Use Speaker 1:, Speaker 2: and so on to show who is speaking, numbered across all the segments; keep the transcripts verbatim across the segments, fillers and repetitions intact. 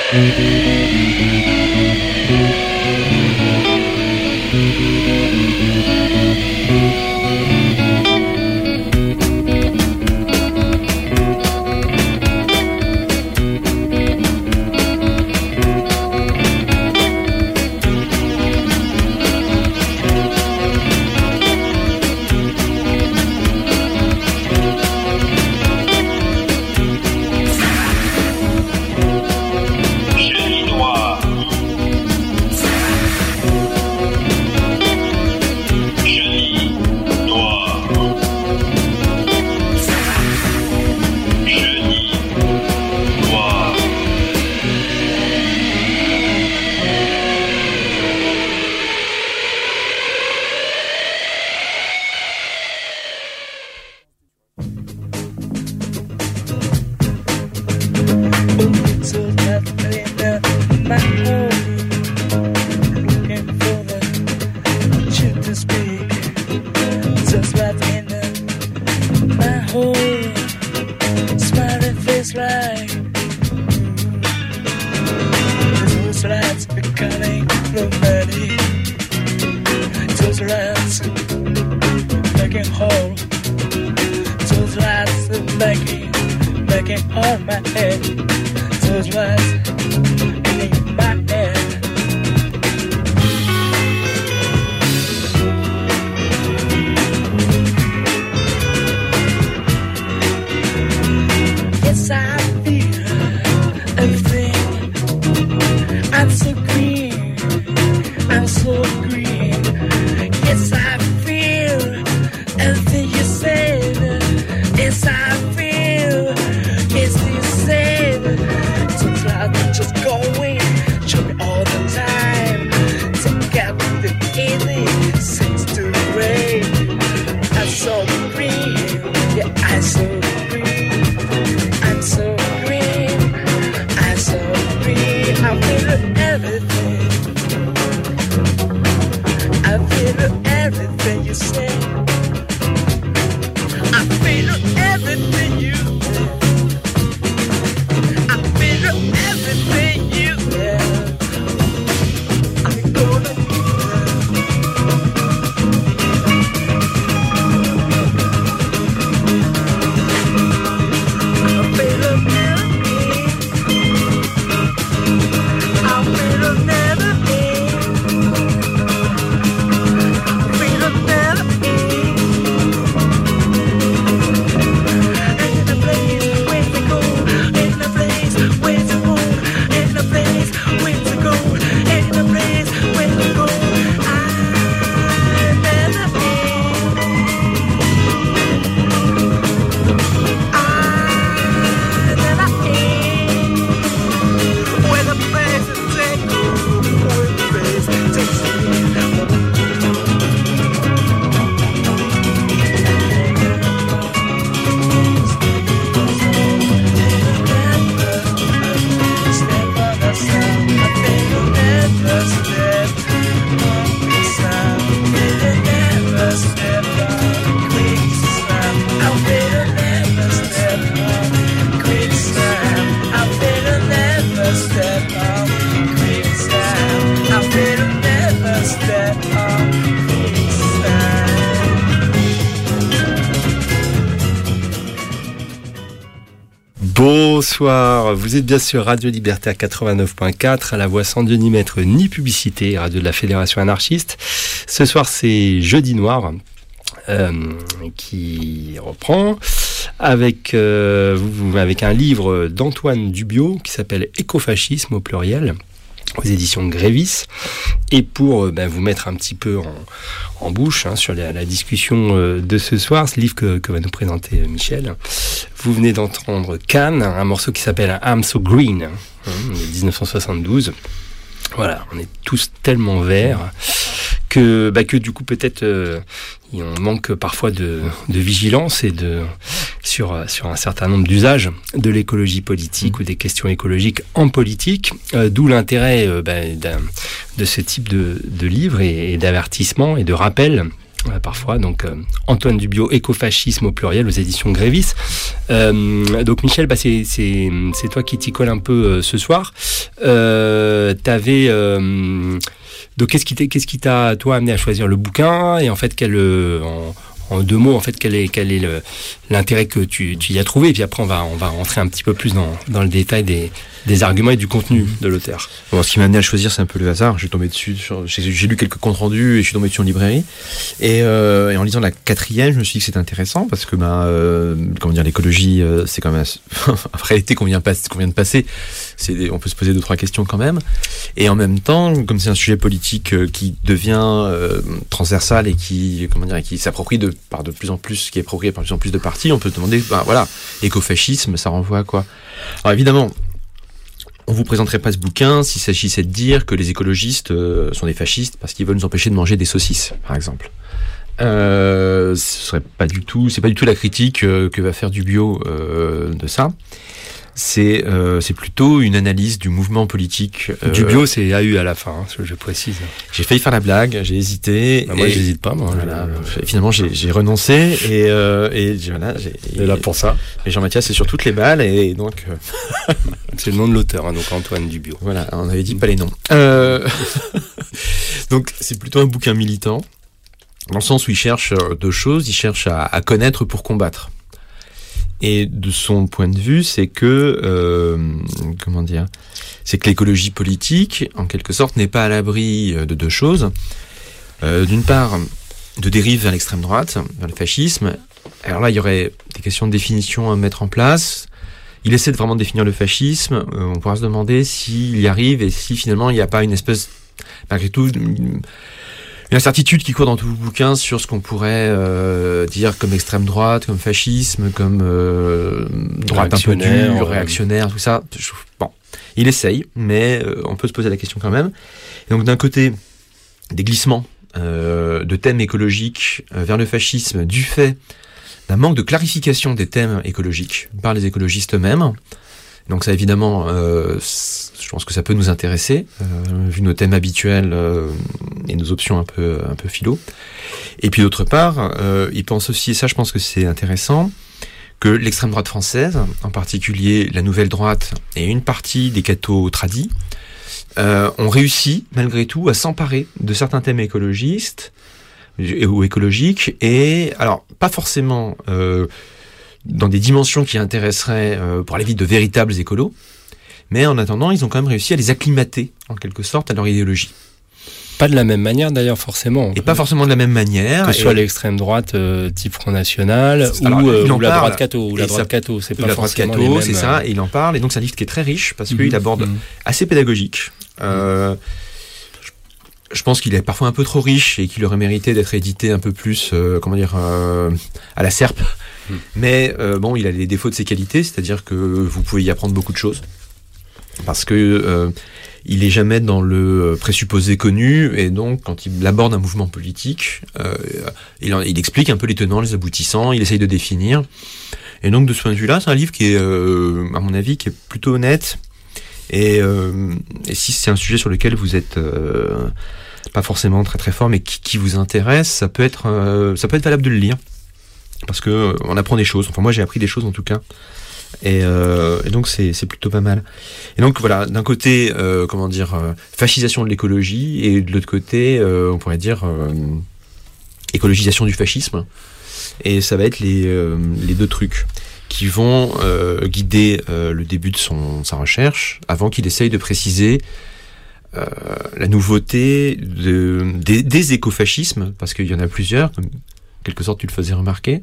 Speaker 1: Bonsoir, vous êtes bien sur Radio Liberté à quatre-vingt-neuf point quatre, à la voix sans Dieu ni maître ni publicité, radio de la Fédération anarchiste. Ce soir c'est Jeudi Noir euh, qui reprend avec, euh, avec un livre d'Antoine Dubiot qui s'appelle Écofascisme au pluriel, aux éditions Grévis. Et pour ben, vous mettre un petit peu en, en bouche hein, sur la, la discussion euh, de ce soir, ce livre que, que va nous présenter euh, Michel, vous venez d'entendre Can, un morceau qui s'appelle I'm So Green, hein, de dix-neuf cent soixante-douze. Voilà, on est tous tellement verts que, bah, que du coup peut-être euh, on manque parfois de, de vigilance et de sur sur un certain nombre d'usages de l'écologie politique ou des questions écologiques en politique, euh, d'où l'intérêt euh, bah, de ce type de, de livre et, et d'avertissement et de rappel euh, parfois. Donc euh, Antoine Dubiot, Écofascisme au pluriel, aux éditions Grévis. Euh, donc Michel, bah, c'est, c'est, c'est toi qui t'y colle un peu euh, ce soir. Euh, t'avais... Euh, donc qu'est-ce qui, qu'est-ce qui t'a, toi, amené à choisir le bouquin, et en fait, quel... Euh, en, En deux mots, en fait, quel est, quel est le, l'intérêt que tu, tu y as trouvé? Et puis après, on va, on va rentrer un petit peu plus dans, dans le détail des, des arguments et du contenu de l'auteur.
Speaker 2: Bon, ce qui m'a amené à choisir, c'est un peu le hasard. J'ai tombé dessus, sur, j'ai, j'ai lu quelques comptes rendus et je suis tombé dessus en librairie. Et, euh, et en lisant la quatrième, je me suis dit que c'était intéressant parce que, ben, euh, comment dire, l'écologie, euh, c'est quand même, en réalité, qu'on vient, pas, qu'on vient de passer, c'est, on peut se poser deux, trois questions quand même. Et en même temps, comme c'est un sujet politique euh, qui devient euh, transversal et qui, comment dire, qui s'approprie de par de plus en plus, qui est approprié par de plus en plus de partis, on peut se demander, ben voilà, écofascisme, ça renvoie à quoi? Alors évidemment, on vous présenterait pas ce bouquin s'il s'agissait de dire que les écologistes euh, sont des fascistes parce qu'ils veulent nous empêcher de manger des saucisses, par exemple. Euh, ce serait pas du tout, c'est pas du tout la critique euh, que va faire Dubiot euh, de ça. C'est, euh, c'est plutôt une analyse du mouvement politique.
Speaker 1: Euh, Dubiot, c'est A U à la fin, hein, je précise.
Speaker 2: J'ai failli faire la blague, j'ai hésité.
Speaker 1: Bah moi, et j'hésite pas, moi.
Speaker 2: Voilà, je... Finalement, j'ai, j'ai renoncé et, euh, et voilà. J'ai,
Speaker 1: et là pour ça.
Speaker 2: Et Jean-Mathias, c'est sur toutes les balles et donc. Euh...
Speaker 1: c'est le nom de l'auteur, hein, donc Antoine Dubiot.
Speaker 2: Voilà, on avait dit pas les noms. Euh... donc, c'est plutôt un bouquin militant, dans le sens où il cherche deux choses. Il cherche à, à connaître pour combattre. Et de son point de vue, c'est que, euh, comment dire, c'est que l'écologie politique, en quelque sorte, n'est pas à l'abri de deux choses. Euh, d'une part, de dérive vers l'extrême droite, vers le fascisme. Alors là, il y aurait des questions de définition à mettre en place. Il essaie de vraiment définir le fascisme. Euh, on pourra se demander s'il y arrive et si finalement il n'y a pas une espèce, malgré tout, une, une incertitude qui court dans tout le bouquin sur ce qu'on pourrait euh, dire comme extrême droite, comme fascisme, comme euh, droite un peu dure, ouais. réactionnaire, tout ça. Bon, il essaye, mais euh, on peut se poser la question quand même. Et donc d'un côté, des glissements euh, de thèmes écologiques euh, vers le fascisme du fait d'un manque de clarification des thèmes écologiques par les écologistes eux-mêmes. Donc ça évidemment, euh, je pense que ça peut nous intéresser, euh, vu nos thèmes habituels euh, et nos options un peu un peu philo. Et puis d'autre part, euh, il pense aussi, et ça je pense que c'est intéressant, que l'extrême droite française, en particulier la nouvelle droite et une partie des cathos tradis, euh, ont réussi malgré tout à s'emparer de certains thèmes écologistes ou écologiques, et alors pas forcément euh, dans des dimensions qui intéresseraient, euh, pour aller vite, de véritables écolos, mais en attendant, ils ont quand même réussi à les acclimater, en quelque sorte, à leur idéologie.
Speaker 1: Pas de la même manière, d'ailleurs, forcément.
Speaker 2: Et pas forcément de la même manière.
Speaker 1: Que ce soit l'extrême droite euh, type Front National, alors, ou, euh, ou la droite catho, ou la droite catho, c'est pas forcément les mêmes. La droite catho,
Speaker 2: c'est ça, et il en parle, et donc c'est un livre qui est très riche, parce mmh, qu'il aborde mmh. assez pédagogique. Euh, je, je pense qu'il est parfois un peu trop riche, et qu'il aurait mérité d'être édité un peu plus, euh, comment dire, euh, à la serpe. Mais euh, bon, il a les défauts de ses qualités, c'est-à-dire que vous pouvez y apprendre beaucoup de choses, parce que euh, il est jamais dans le présupposé connu, et donc quand il aborde un mouvement politique, euh, il, en, il explique un peu les tenants, les aboutissants, il essaye de définir. Et donc de ce point de vue-là, c'est un livre qui est, euh, à mon avis, qui est plutôt honnête. Et, euh, et si c'est un sujet sur lequel vous êtes euh, pas forcément très très fort, mais qui, qui vous intéresse, ça peut être, euh, ça peut être valable de le lire. Parce que euh, on apprend des choses. Enfin, moi, j'ai appris des choses en tout cas. Et, euh, et donc, c'est, c'est plutôt pas mal. Et donc, voilà, d'un côté, euh, comment dire, euh, fascisation de l'écologie, et de l'autre côté, euh, on pourrait dire euh, écologisation du fascisme. Et ça va être les, euh, les deux trucs qui vont euh, guider euh, le début de son, sa recherche, avant qu'il essaye de préciser euh, la nouveauté de, des, des écofascismes, parce qu'il y en a plusieurs, comme quelque sorte tu le faisais remarquer,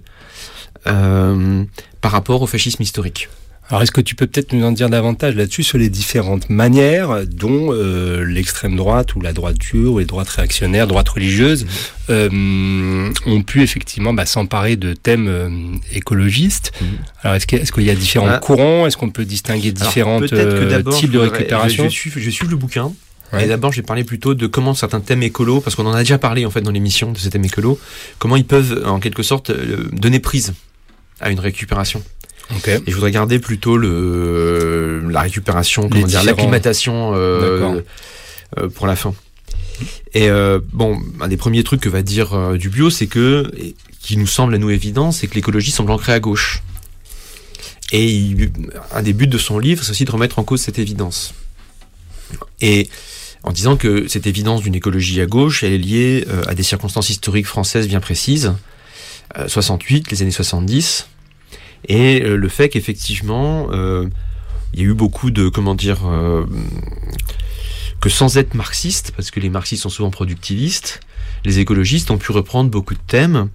Speaker 2: euh, par rapport au fascisme historique.
Speaker 1: Alors est-ce que tu peux peut-être nous en dire davantage là-dessus sur les différentes manières dont euh, l'extrême droite ou la droite dure ou les droites réactionnaires, droites religieuses euh, ont pu effectivement bah, s'emparer de thèmes euh, écologistes. Mmh. Alors est-ce, que, est-ce qu'il y a différents ah. courants? Est-ce qu'on peut distinguer différents euh, types de récupération?
Speaker 2: Je, je, suis, je suis le bouquin. Ouais. Et d'abord, je vais parler plutôt de comment certains thèmes écolos, parce qu'on en a déjà parlé en fait dans l'émission de ces thèmes écolos, comment ils peuvent en quelque sorte donner prise à une récupération. Okay. Et je voudrais garder plutôt le la récupération, comment dire, l'acclimatation euh, euh, pour la fin. Et euh, bon, un des premiers trucs que va dire euh, Dubiot, c'est que, et, qui nous semble à nous évident, c'est que l'écologie semble ancrée à gauche. Et il, un des buts de son livre, c'est aussi de remettre en cause cette évidence. Et en disant que cette évidence d'une écologie à gauche, elle est liée euh, à des circonstances historiques françaises bien précises, euh, soixante-huit, les années soixante-dix, et euh, le fait qu'effectivement, euh, il y a eu beaucoup de, comment dire, euh, que sans être marxiste, parce que les marxistes sont souvent productivistes, les écologistes ont pu reprendre beaucoup de thèmes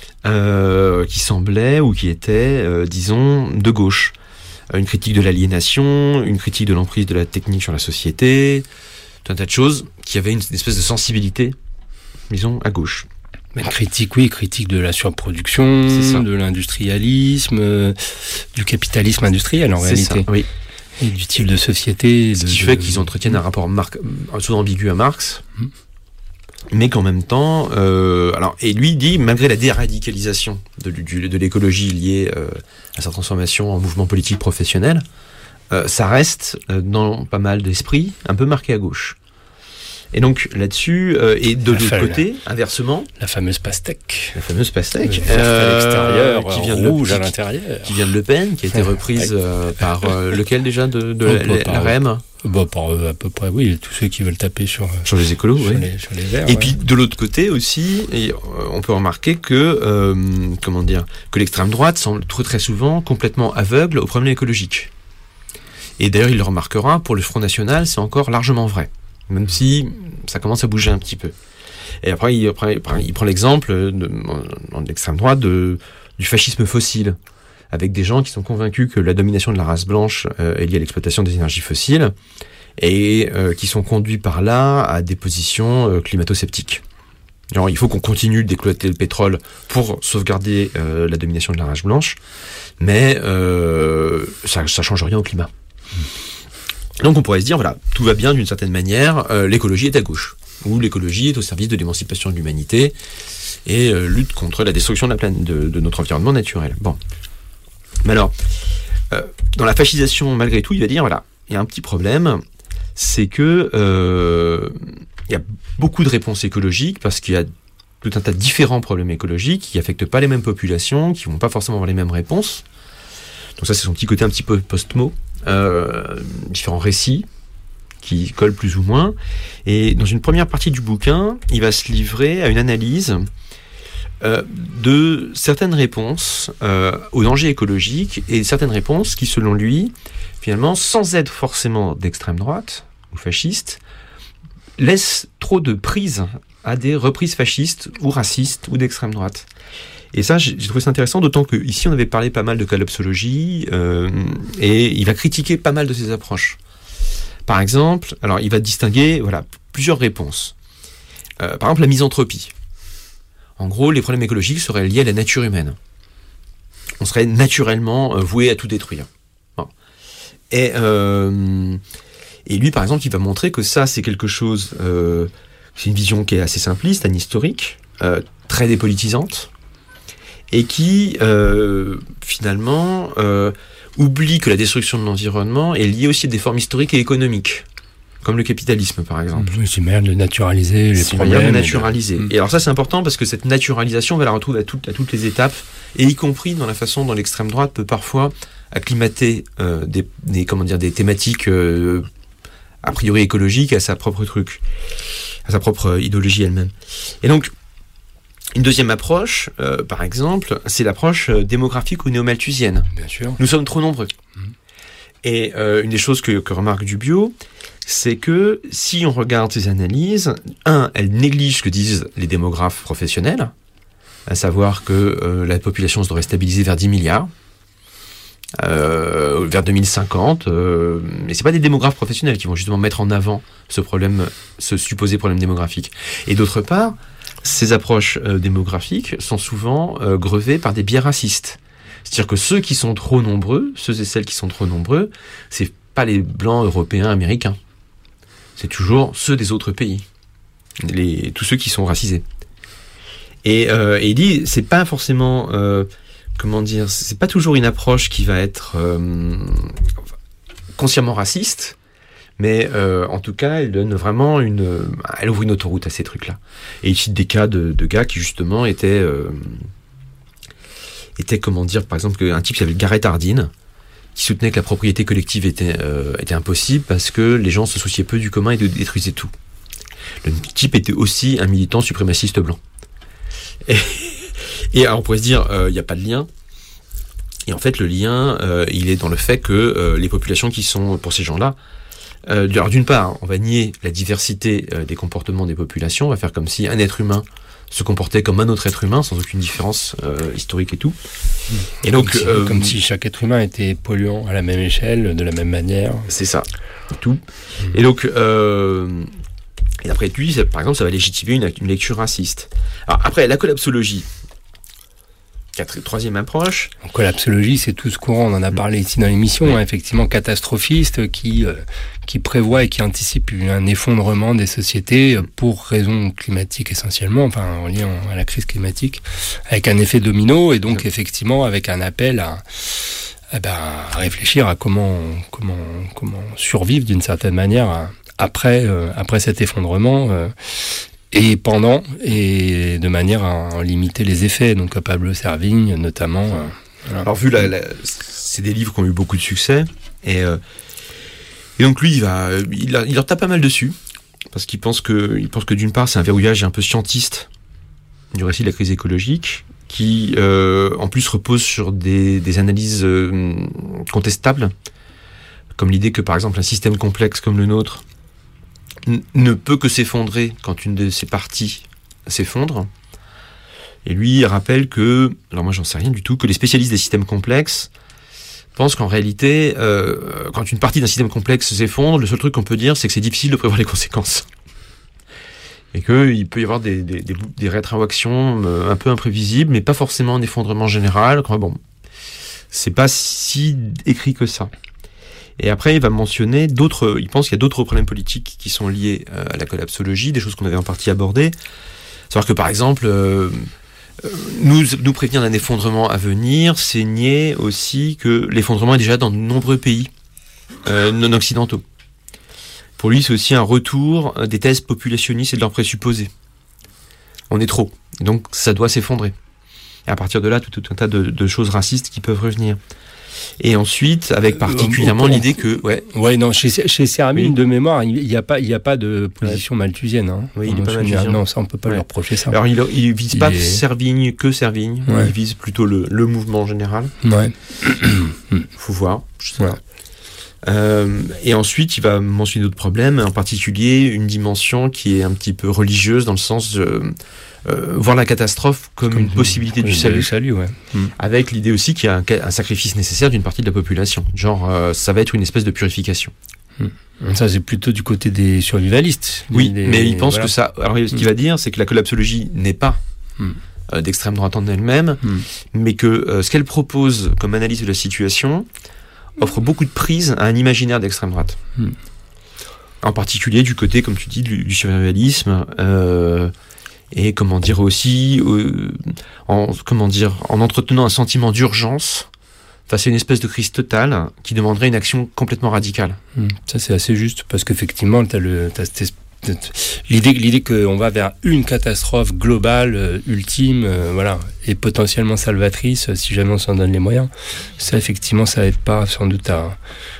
Speaker 2: euh, qui semblaient ou qui étaient, euh, disons, de gauche. Une critique de l'aliénation, une critique de l'emprise de la technique sur la société, tout un tas de choses qui avaient une espèce de sensibilité, disons, à gauche.
Speaker 1: Mais critique, oui, critique de la surproduction, de l'industrialisme, euh, du capitalisme industriel en
Speaker 2: c'est
Speaker 1: réalité.
Speaker 2: Ça, oui.
Speaker 1: Et du type de société.
Speaker 2: Ce
Speaker 1: de,
Speaker 2: qui
Speaker 1: de...
Speaker 2: fait qu'ils entretiennent un rapport mar- souvent ambigu à Marx, mmh. mais qu'en même temps, euh, alors, et lui dit, malgré la déradicalisation de, de, de l'écologie liée euh, à sa transformation en mouvement politique professionnel, euh, ça reste euh, dans pas mal d'esprits un peu marqué à gauche. Et donc là-dessus, euh, et de la l'autre côté, la, inversement,
Speaker 1: la fameuse pastèque,
Speaker 2: la fameuse pastèque,
Speaker 1: euh, à l'extérieur,
Speaker 2: qui vient
Speaker 1: rouge
Speaker 2: de
Speaker 1: à l'intérieur,
Speaker 2: qui vient de Le Pen, qui a été reprise euh, par euh, lequel déjà de, de oh, la, la R E M.
Speaker 1: Bah, par euh, à peu près, oui, tous ceux qui veulent taper sur
Speaker 2: sur les écolos,
Speaker 1: sur
Speaker 2: oui.
Speaker 1: Les, sur les verts.
Speaker 2: Et
Speaker 1: ouais.
Speaker 2: puis de l'autre côté aussi, et, euh, on peut remarquer que euh, comment dire, que l'extrême droite semble très très souvent complètement aveugle aux problèmes écologiques. Et d'ailleurs, il le remarquera, pour le Front National, c'est encore largement vrai. Même si ça commence à bouger un petit peu. Et après, il, après, il prend l'exemple de, de l'extrême droite de, du fascisme fossile, avec des gens qui sont convaincus que la domination de la race blanche euh, est liée à l'exploitation des énergies fossiles, et euh, qui sont conduits par là à des positions euh, climato-sceptiques. Alors, il faut qu'on continue d'exploiter le pétrole pour sauvegarder euh, la domination de la race blanche, mais euh, ça ne change rien au climat. Donc on pourrait se dire, voilà, tout va bien d'une certaine manière, euh, l'écologie est à gauche, ou l'écologie est au service de l'émancipation de l'humanité et euh, lutte contre la destruction de, la planète, de, de notre environnement naturel. Bon. Mais alors, euh, dans la fascisation, malgré tout, il va dire, voilà, il y a un petit problème, c'est que euh, il y a beaucoup de réponses écologiques, parce qu'il y a tout un tas de différents problèmes écologiques qui n'affectent pas les mêmes populations, qui ne vont pas forcément avoir les mêmes réponses. Donc ça, c'est son petit côté un petit peu post-mot. Euh, différents récits qui collent plus ou moins, et dans une première partie du bouquin, il va se livrer à une analyse euh, de certaines réponses euh, aux dangers écologiques, et certaines réponses qui, selon lui, finalement, sans être forcément d'extrême droite ou fasciste, laissent trop de prise à des reprises fascistes ou racistes ou d'extrême droite. Et ça, j'ai trouvé ça intéressant, d'autant qu'ici, on avait parlé pas mal de collapsologie, euh, et il va critiquer pas mal de ces approches. Par exemple, alors il va distinguer voilà, plusieurs réponses. Euh, par exemple, la misanthropie. En gros, les problèmes écologiques seraient liés à la nature humaine. On serait naturellement euh, voué à tout détruire. Bon. Et, euh, et lui, par exemple, il va montrer que ça, c'est quelque chose... Euh, c'est une vision qui est assez simpliste, anhistorique, euh, très dépolitisante, et qui, euh, finalement, euh, oublie que la destruction de l'environnement est liée aussi à des formes historiques et économiques, comme le capitalisme, par exemple.
Speaker 1: Oui, c'est une manière de naturaliser les
Speaker 2: c'est
Speaker 1: problèmes.
Speaker 2: C'est une manière de naturaliser.
Speaker 1: Et, de...
Speaker 2: et alors ça, c'est important, parce que cette naturalisation, on va la retrouver à, tout, à toutes les étapes, et y compris dans la façon dont l'extrême droite peut parfois acclimater euh, des, des, comment dire, des thématiques euh, a priori écologiques à sa propre truc, à sa propre idéologie elle-même. Et donc, une deuxième approche, euh, par exemple, c'est l'approche euh, démographique ou néo-malthusienne.
Speaker 1: Bien sûr.
Speaker 2: Nous sommes trop nombreux. Mmh. Et euh, une des choses que, que remarque Dubiot, c'est que si on regarde ces analyses, un, elles négligent ce que disent les démographes professionnels, à savoir que euh, la population se devrait stabiliser vers dix milliards, euh, vers deux mille cinquante, euh, mais c'est pas des démographes professionnels qui vont justement mettre en avant ce problème, ce supposé problème démographique. Et d'autre part, ces approches euh, démographiques sont souvent euh, grevées par des biais racistes. C'est-à-dire que ceux qui sont trop nombreux, ceux et celles qui sont trop nombreux, c'est pas les blancs européens, américains. C'est toujours ceux des autres pays. Les, tous ceux qui sont racisés. Et, euh, et il dit, c'est pas forcément, euh, comment dire, c'est pas toujours une approche qui va être euh, consciemment raciste, Mais euh, en tout cas, elle donne vraiment une, elle ouvre une autoroute à ces trucs-là. Et il cite des cas de, de gars qui justement étaient, euh, étaient comment dire, par exemple, un type qui s'appelait Garrett Hardin, qui soutenait que la propriété collective était, euh, était impossible parce que les gens se souciaient peu du commun et de détruisaient tout. Le type était aussi un militant suprémaciste blanc. Et, et alors on pourrait se dire, il euh, n'y a pas de lien. Et en fait, le lien, euh, il est dans le fait que euh, les populations qui sont pour ces gens-là, euh, alors d'une part, on va nier la diversité euh, des comportements des populations, on va faire comme si un être humain se comportait comme un autre être humain, sans aucune différence euh, historique et tout.
Speaker 1: Et donc, comme si, euh, comme si chaque être humain était polluant à la même échelle, de la même manière.
Speaker 2: C'est ça, tout. Mmh. Et donc, euh, et après lui, ça, par exemple, ça va légitimer une, une lecture raciste. Alors après, la collapsologie, Quatre, troisième approche.
Speaker 1: En collapsologie, c'est tout ce courant, on en a parlé ici dans l'émission, oui. hein, effectivement catastrophiste, qui, euh, qui prévoit et qui anticipe un effondrement des sociétés pour raisons climatiques essentiellement, enfin en lien à la crise climatique, avec un effet domino, et donc oui. effectivement avec un appel à, à, ben, à réfléchir à comment, comment, comment survivre d'une certaine manière à, après, euh, après cet effondrement. Euh, Et pendant, et de manière à en limiter les effets, donc à Pablo Servigne notamment. Euh,
Speaker 2: voilà. Alors vu, la, la, c'est des livres qui ont eu beaucoup de succès, et, euh, et donc lui, il, va, il, il leur tape pas mal dessus, parce qu'il pense que, il pense que d'une part, c'est un verrouillage un peu scientiste du récit de la crise écologique, qui euh, en plus repose sur des, des analyses euh, contestables, comme l'idée que par exemple un système complexe comme le nôtre ne peut que s'effondrer quand une de ses parties s'effondre. Et lui, il rappelle que, alors moi j'en sais rien du tout, que les spécialistes des systèmes complexes pensent qu'en réalité, euh, quand une partie d'un système complexe s'effondre, le seul truc qu'on peut dire, c'est que c'est difficile de prévoir les conséquences. Et qu'il peut y avoir des, des, des, des rétroactions euh, un peu imprévisibles, mais pas forcément un effondrement général. Enfin, bon, c'est pas si écrit que ça. Et après, il va mentionner d'autres, il pense qu'il y a d'autres problèmes politiques qui sont liés euh, à la collapsologie, des choses qu'on avait en partie abordées. C'est-à-dire que, par exemple, euh, nous, nous prévenir d'un effondrement à venir, c'est nier aussi que l'effondrement est déjà dans de nombreux pays euh, non occidentaux. Pour lui, c'est aussi un retour des thèses populationnistes et de leurs présupposés. On est trop, donc ça doit s'effondrer. Et à partir de là, tout, tout un tas de, de choses racistes qui peuvent revenir. Et ensuite, avec particulièrement euh, l'idée que, ouais,
Speaker 1: ouais, non, chez chez Servigne, oui. de mémoire, il y a pas, il y a pas de position ouais. malthusienne. Hein.
Speaker 2: Oui, il est pas malthusien.
Speaker 1: Non, ça on peut pas ouais. leur reprocher ça.
Speaker 2: Alors il, il vise il pas est... Servigne que Servigne, ouais. il vise plutôt le, le mouvement général.
Speaker 1: Ouais.
Speaker 2: Faut voir. Je sais ouais. pas. Euh, et ensuite, il va mentionner d'autres problèmes, en particulier une dimension qui est un petit peu religieuse dans le sens de euh, voir la catastrophe comme, comme une possibilité du salut,
Speaker 1: salut ouais. mm.
Speaker 2: avec l'idée aussi qu'il y a un, un sacrifice nécessaire d'une partie de la population. Genre, euh, ça va être une espèce de purification.
Speaker 1: Mm. Ça, c'est plutôt du côté des survivalistes.
Speaker 2: Oui,
Speaker 1: des,
Speaker 2: mais il pense
Speaker 1: voilà.
Speaker 2: que ça... Alors, ce qu'il mm. va dire, c'est que la collapsologie n'est pas mm. euh, d'extrême droite en elle-même, mm. mais que euh, ce qu'elle propose comme analyse de la situation offre beaucoup de prise à un imaginaire d'extrême droite. Hmm. En particulier du côté, comme tu dis, du, du survivalisme, euh, et comment dire aussi, euh, en, comment dire, en entretenant un sentiment d'urgence face à une espèce de crise totale qui demanderait une action complètement radicale.
Speaker 1: Hmm. Ça, c'est assez juste, parce qu'effectivement, tu as le, t'as cette espèce L'idée, l'idée qu'on va vers une catastrophe globale, euh, ultime, euh, voilà, et potentiellement salvatrice, si jamais on s'en donne les moyens, ça, effectivement, ça aide pas, sans doute, à,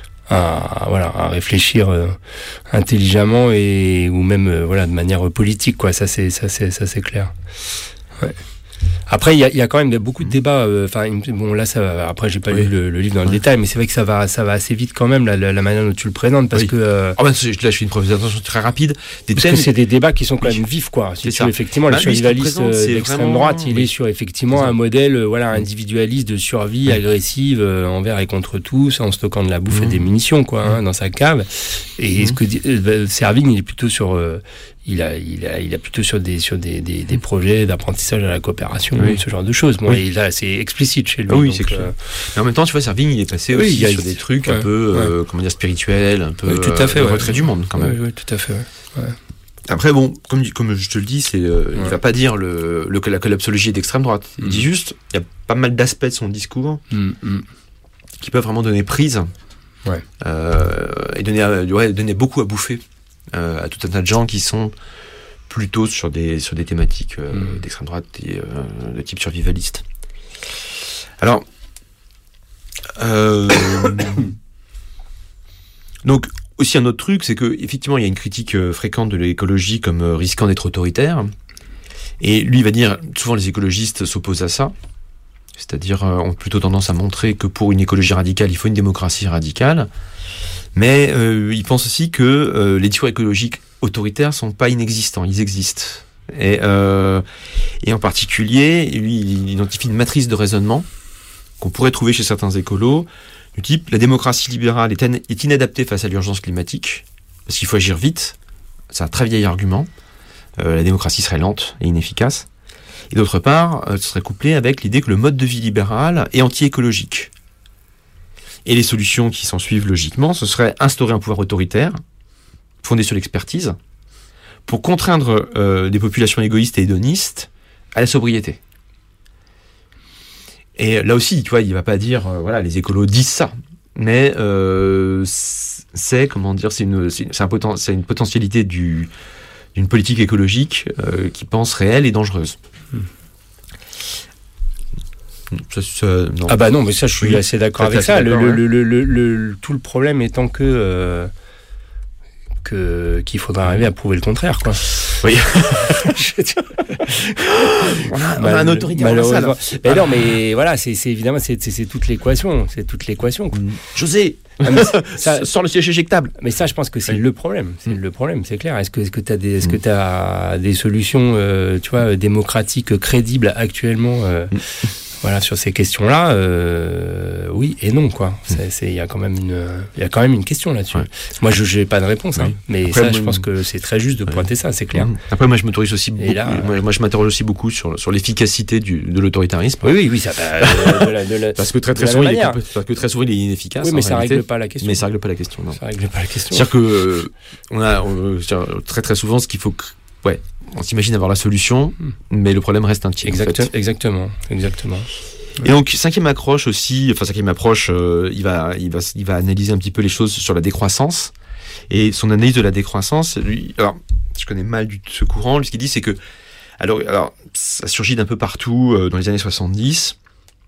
Speaker 1: à, voilà, à réfléchir euh, intelligemment et, ou même, euh, voilà, de manière politique, quoi. Ça, c'est, ça, c'est, ça, c'est clair. Ouais. Après, il y a, y a quand même beaucoup de débats. Enfin, euh, bon, là, ça. Après, j'ai pas oui. lu le, le livre dans le oui. détail, mais c'est vrai que ça va, ça va assez vite quand même, la, la, la manière dont tu le présentes, parce oui. que. Euh,
Speaker 2: oh ben, là, je fais une présentation très rapide.
Speaker 1: Des parce thèmes... que c'est des débats qui sont quand même vifs, quoi. Si tu veux, effectivement, bah, le survivaliste d'extrême vraiment... droite, il oui. est sur effectivement un modèle, voilà, individualiste de survie oui. agressive euh, envers et contre tous, en stockant de la bouffe mmh. et des munitions, quoi, hein, dans sa cave. Et mmh. ce que euh, Servigne, il est plutôt sur. Euh, Il a, il a, il a plutôt sur des, sur des, des, des projets d'apprentissage à la coopération, oui. ce genre de choses. Bon, oui. et là, c'est explicite chez lui.
Speaker 2: Ah oui,
Speaker 1: donc,
Speaker 2: c'est clair.
Speaker 1: Euh...
Speaker 2: Mais en même temps, tu vois, Servigne, il est passé oui, aussi sur des trucs ouais, un peu, ouais. euh, comment dire, spirituels, un peu,
Speaker 1: oui, tout à fait,
Speaker 2: euh,
Speaker 1: ouais.
Speaker 2: retrait du monde, quand même.
Speaker 1: Oui, oui, tout à fait, ouais. Ouais.
Speaker 2: Après, bon, comme, comme je te le dis, c'est, euh, ouais. il va pas dire le, le, la collapsologie est d'extrême droite. Il mm. dit juste, il y a pas mal d'aspects de son discours mm, mm. qui peuvent vraiment donner prise
Speaker 1: Ouais.
Speaker 2: Euh, et donnait, ouais, donnait beaucoup à bouffer euh, à tout un tas de gens qui sont plutôt sur des, sur des thématiques euh, mmh. d'extrême droite et euh, de type survivaliste. Alors, euh, donc, aussi un autre truc, c'est que effectivement, il y a une critique euh, fréquente de l'écologie comme euh, risquant d'être autoritaire. Et lui, il va dire, souvent les écologistes s'opposent à ça. C'est-à-dire, euh, ont plutôt tendance à montrer que pour une écologie radicale, il faut une démocratie radicale. Mais euh, il pense aussi que euh, les discours écologiques autoritaires sont pas inexistants, ils existent. Et, euh, et en particulier, lui, il identifie une matrice de raisonnement qu'on pourrait trouver chez certains écolos, du type, la démocratie libérale est, in- est inadaptée face à l'urgence climatique, parce qu'il faut agir vite. C'est un très vieil argument. Euh, la démocratie serait lente et inefficace. Et d'autre part, euh, ce serait couplé avec l'idée que le mode de vie libéral est anti-écologique. Et les solutions qui s'en suivent logiquement, ce serait instaurer un pouvoir autoritaire, fondé sur l'expertise, pour contraindre euh, des populations égoïstes et hédonistes à la sobriété. Et là aussi, tu vois, il va pas dire, euh, voilà, les écolos disent ça, mais euh, c'est, comment dire, c'est une, c'est, c'est un poten- c'est une potentialité du, d'une politique écologique euh, qui pense réelle et dangereuse. Hmm. Ça, ça, non.
Speaker 1: Ah bah non, mais ça, je suis oui, assez d'accord avec ça.
Speaker 2: D'accord,
Speaker 1: le,
Speaker 2: ouais.
Speaker 1: le, le, le, le, tout le problème étant que, euh, que qu'il faudra arriver à prouver le contraire, quoi.
Speaker 2: Oui. on a, on a un autoritaire
Speaker 1: malheureusement. Mais non, mais voilà, c'est, c'est évidemment, c'est, c'est, c'est toute l'équation, c'est toute l'équation. Quoi.
Speaker 2: José,
Speaker 1: ah, ça,
Speaker 2: sors le siège éjectable.
Speaker 1: Mais ça, je pense que c'est
Speaker 2: oui.
Speaker 1: le problème. C'est mmh. le problème, c'est clair. Est-ce que, est-ce que tu as des, est-ce que tu as des solutions, euh, tu vois, démocratiques crédibles actuellement? Euh, mmh. Voilà, sur ces questions-là, euh, oui et non, quoi. C'est, c'est, il y a quand même une, il y a quand même une question là-dessus. Ouais. Moi, je n'ai pas de réponse, hein, oui. mais Après, ça, moi, je pense que c'est très juste de pointer ouais. ça, c'est clair.
Speaker 2: Après, moi, je m'autorise aussi beaucoup, là, moi, moi, je m'interroge aussi beaucoup sur, sur l'efficacité du, de l'autoritarisme.
Speaker 1: Oui, oui, oui, ça va. De la, de la,
Speaker 2: parce que très, très souvent, il est, parce que très souvent, il est inefficace.
Speaker 1: Oui, mais ça
Speaker 2: réalité,
Speaker 1: règle pas la question.
Speaker 2: Mais ça règle pas la question, non.
Speaker 1: Ça règle pas la question.
Speaker 2: C'est-à-dire que, euh, on a, on, très, très souvent, ce qu'il faut, ouais, on s'imagine avoir la solution, mais le problème reste intime.
Speaker 1: Exact,
Speaker 2: en fait.
Speaker 1: Exactement, exactement.
Speaker 2: Et donc, cinquième accroche aussi, enfin, cinquième approche, euh, il va, il va, il va analyser un petit peu les choses sur la décroissance. Et son analyse de la décroissance, lui, alors, je connais mal du, ce courant, lui, ce qu'il dit, c'est que, alors, alors, ça surgit d'un peu partout, euh, dans les années soixante-dix,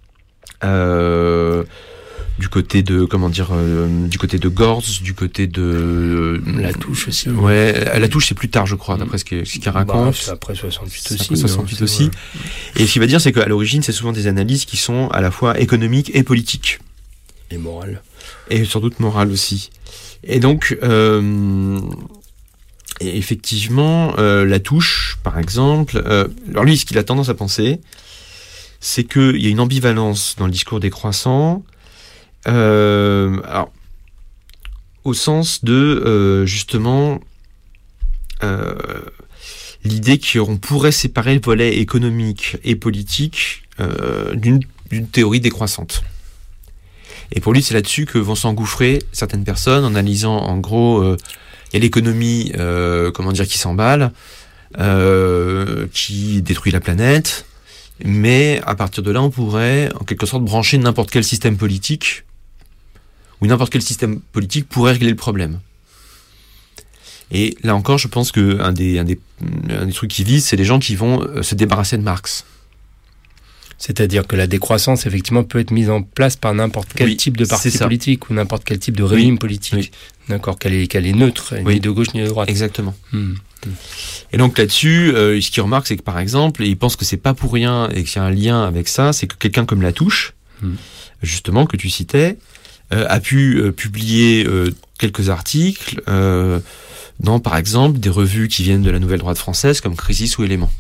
Speaker 2: euh, du côté de, comment dire, euh, du côté de Gortz, du côté de... Euh,
Speaker 1: Latouche aussi.
Speaker 2: Ouais, ouais Latouche c'est plus tard, je crois, d'après ce qu'il, ce qu'il raconte.
Speaker 1: Bah, c'est après soixante-huit
Speaker 2: c'est
Speaker 1: aussi.
Speaker 2: Après soixante-huit aussi.
Speaker 1: Ouais.
Speaker 2: Et ce qu'il va dire, c'est qu'à l'origine, c'est souvent des analyses qui sont à la fois économiques et politiques.
Speaker 1: Et morales.
Speaker 2: Et sans doute morales aussi. Et donc, euh, et effectivement, euh, Latouche, par exemple, euh, alors lui, ce qu'il a tendance à penser, c'est qu'il y a une ambivalence dans le discours décroissant, Euh, alors, au sens de euh, justement euh, l'idée qu'on pourrait séparer le volet économique et politique euh, d'une, d'une théorie décroissante. Et pour lui, c'est là-dessus que vont s'engouffrer certaines personnes en analysant, en gros, il euh, y a l'économie, euh, comment dire, qui s'emballe, euh, qui détruit la planète, mais à partir de là, on pourrait en quelque sorte brancher n'importe quel système politique où n'importe quel système politique pourrait régler le problème. Et là encore, je pense que un des, un des, un des trucs qui visent, c'est les gens qui vont se débarrasser de Marx.
Speaker 1: C'est-à-dire que la décroissance, effectivement, peut être mise en place par n'importe quel oui, type de parti politique ou n'importe quel type de régime oui, politique. Oui. D'accord, qu'elle est, qu'elle est neutre, oui. ni de gauche ni de droite.
Speaker 2: Exactement. Hmm. Et donc là-dessus, euh, ce qu'il remarque, c'est que par exemple, et il pense que c'est pas pour rien et qu'il y a un lien avec ça, c'est que quelqu'un comme Latouche, hmm. justement, que tu citais, euh, a pu euh, publier euh, quelques articles euh, dans, par exemple, des revues qui viennent de la nouvelle droite française, comme Crisis ou Éléments.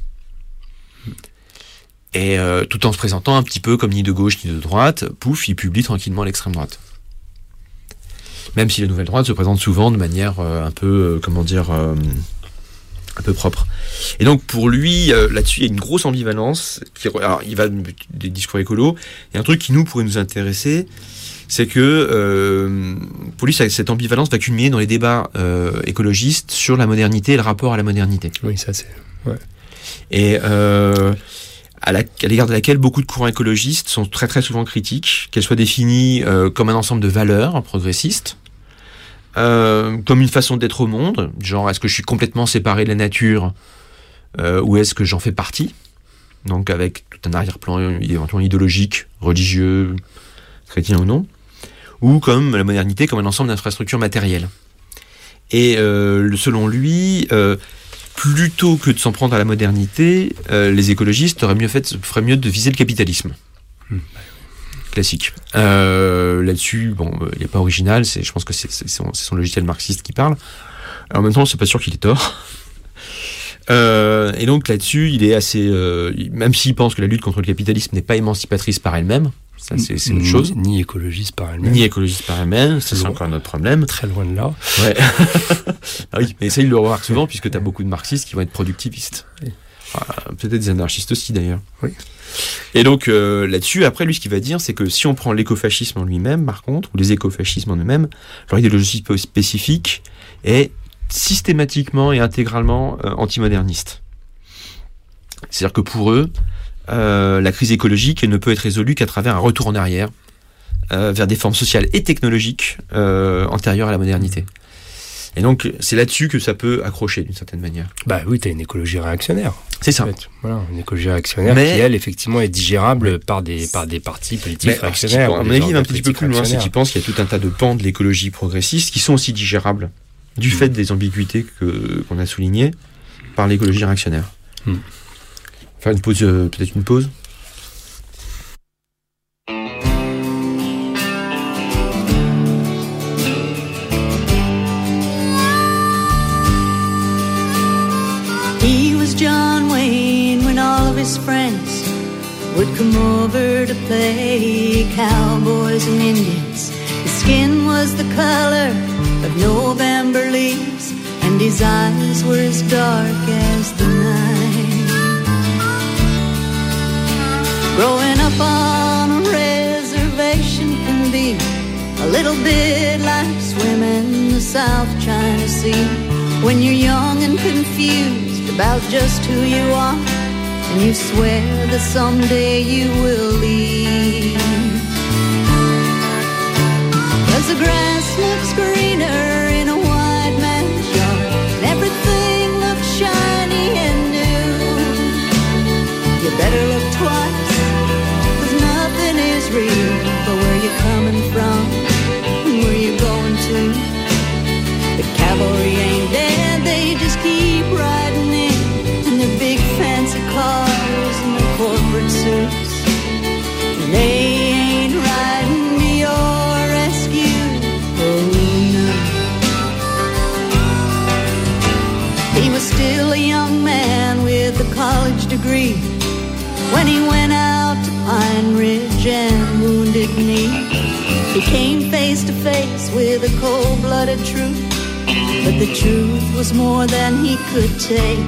Speaker 2: Et euh, tout en se présentant un petit peu comme ni de gauche ni de droite, pouf, il publie tranquillement à l'extrême droite. Même si la nouvelle droite se présente souvent de manière euh, un peu, euh, comment dire, euh, un peu propre. Et donc pour lui, euh, là-dessus, il y a une grosse ambivalence. Qui, alors, il va des discours écolos. Il y a un truc qui nous pourrait nous intéresser, c'est que euh, pour lui, cette ambivalence va culminer dans les débats euh, écologistes sur la modernité et le rapport à la modernité.
Speaker 1: Oui, ça c'est. Ouais.
Speaker 2: Et euh, à, la, à l'égard de laquelle beaucoup de courants écologistes sont très très souvent critiques, qu'elle soit définie euh, comme un ensemble de valeurs progressistes, euh, comme une façon d'être au monde, genre est-ce que je suis complètement séparé de la nature euh, ou est-ce que j'en fais partie, donc avec tout un arrière-plan éventuellement idéologique, religieux, chrétien ou non, ou comme la modernité comme un ensemble d'infrastructures matérielles. Et euh, selon lui, euh, plutôt que de s'en prendre à la modernité, euh, les écologistes auraient mieux fait, feraient mieux de viser le capitalisme. Mmh. Classique. Euh, là-dessus, bon, il euh, n'est pas original, c'est, je pense que c'est, c'est, son, c'est son logiciel marxiste qui parle. Alors, en même temps, c'est pas sûr qu'il ait tort. Euh, et donc là-dessus, il est assez, euh, même s'il pense que la lutte contre le capitalisme n'est pas émancipatrice par elle-même, ça c'est, c'est une
Speaker 1: ni,
Speaker 2: chose.
Speaker 1: Ni écologiste par elle-même.
Speaker 2: Ni écologiste par elle-même, ça c'est encore un autre problème.
Speaker 1: Très loin de là.
Speaker 2: Ouais. Ah oui, mais ça il le remarque souvent puisque tu as beaucoup de marxistes qui vont être productivistes. Oui. Enfin, peut-être des anarchistes aussi d'ailleurs.
Speaker 1: Oui.
Speaker 2: Et donc euh, là-dessus, après lui ce qu'il va dire, c'est que si on prend l'écofascisme en lui-même, par contre, ou les écofascismes en eux-mêmes, leur idéologie spécifique est systématiquement et intégralement euh, antimoderniste. C'est-à-dire que pour eux, euh, la crise écologique ne peut être résolue qu'à travers un retour en arrière euh, vers des formes sociales et technologiques euh, antérieures à la modernité. Et donc, c'est là-dessus que ça peut accrocher d'une certaine manière.
Speaker 1: Bah oui, t'as une écologie réactionnaire.
Speaker 2: C'est ça.
Speaker 1: En fait. Voilà, une écologie réactionnaire Mais... qui, elle, effectivement, est digérable par des, par des partis politiques Mais, réactionnaires.
Speaker 2: À mon avis, un petit peu plus loin, c'est qu'il pense qu'il y a tout un tas de pans de l'écologie progressiste qui sont aussi digérables du mmh. fait des ambiguïtés que, qu'on a soulignées par l'écologie réactionnaire. Mmh. Faire une pause, euh, peut-être une pause.
Speaker 3: He was John Wayne when all of his friends would come over to play cowboys and Indians. His skin was the color of November leaves, and his eyes were as dark as the night. Growing up on a reservation can be a little bit like swimming the South China Sea. When you're young and confused about just who you are, and you swear that someday you will leave. 'Cause the grass looks greener in a white man's yard, and everything looks shiny and new. You better look twice, 'cause nothing is real but where you're coming from and where you're going to. The cavalry ain't dead, they just keep riding in in their big fancy cars and their corporate suits. And they ain't riding to your rescue, oh no. He was still a young man with a college degree when he went out to Pine Ridge and Wounded Knee. He came face to face with a cold-blooded truth, but the truth was more than he could take.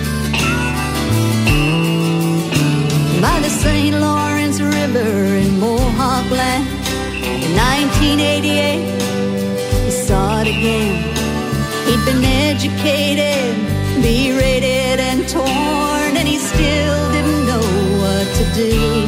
Speaker 3: By the Saint Lawrence River in Mohawk Land in nineteen eighty-eight, he saw it again. He'd been educated, berated and torn, and he still didn't know what to do.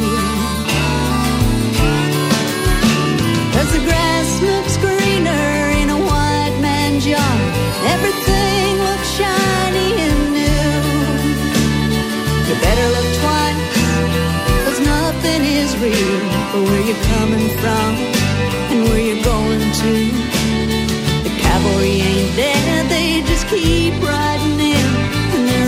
Speaker 3: 'Cause the grass looks greener in a white man's yard, everything looks shiny and new. You better look twice, 'cause nothing is real but where you're coming from and where you're going to. The cavalry ain't dead, they just keep riding in in their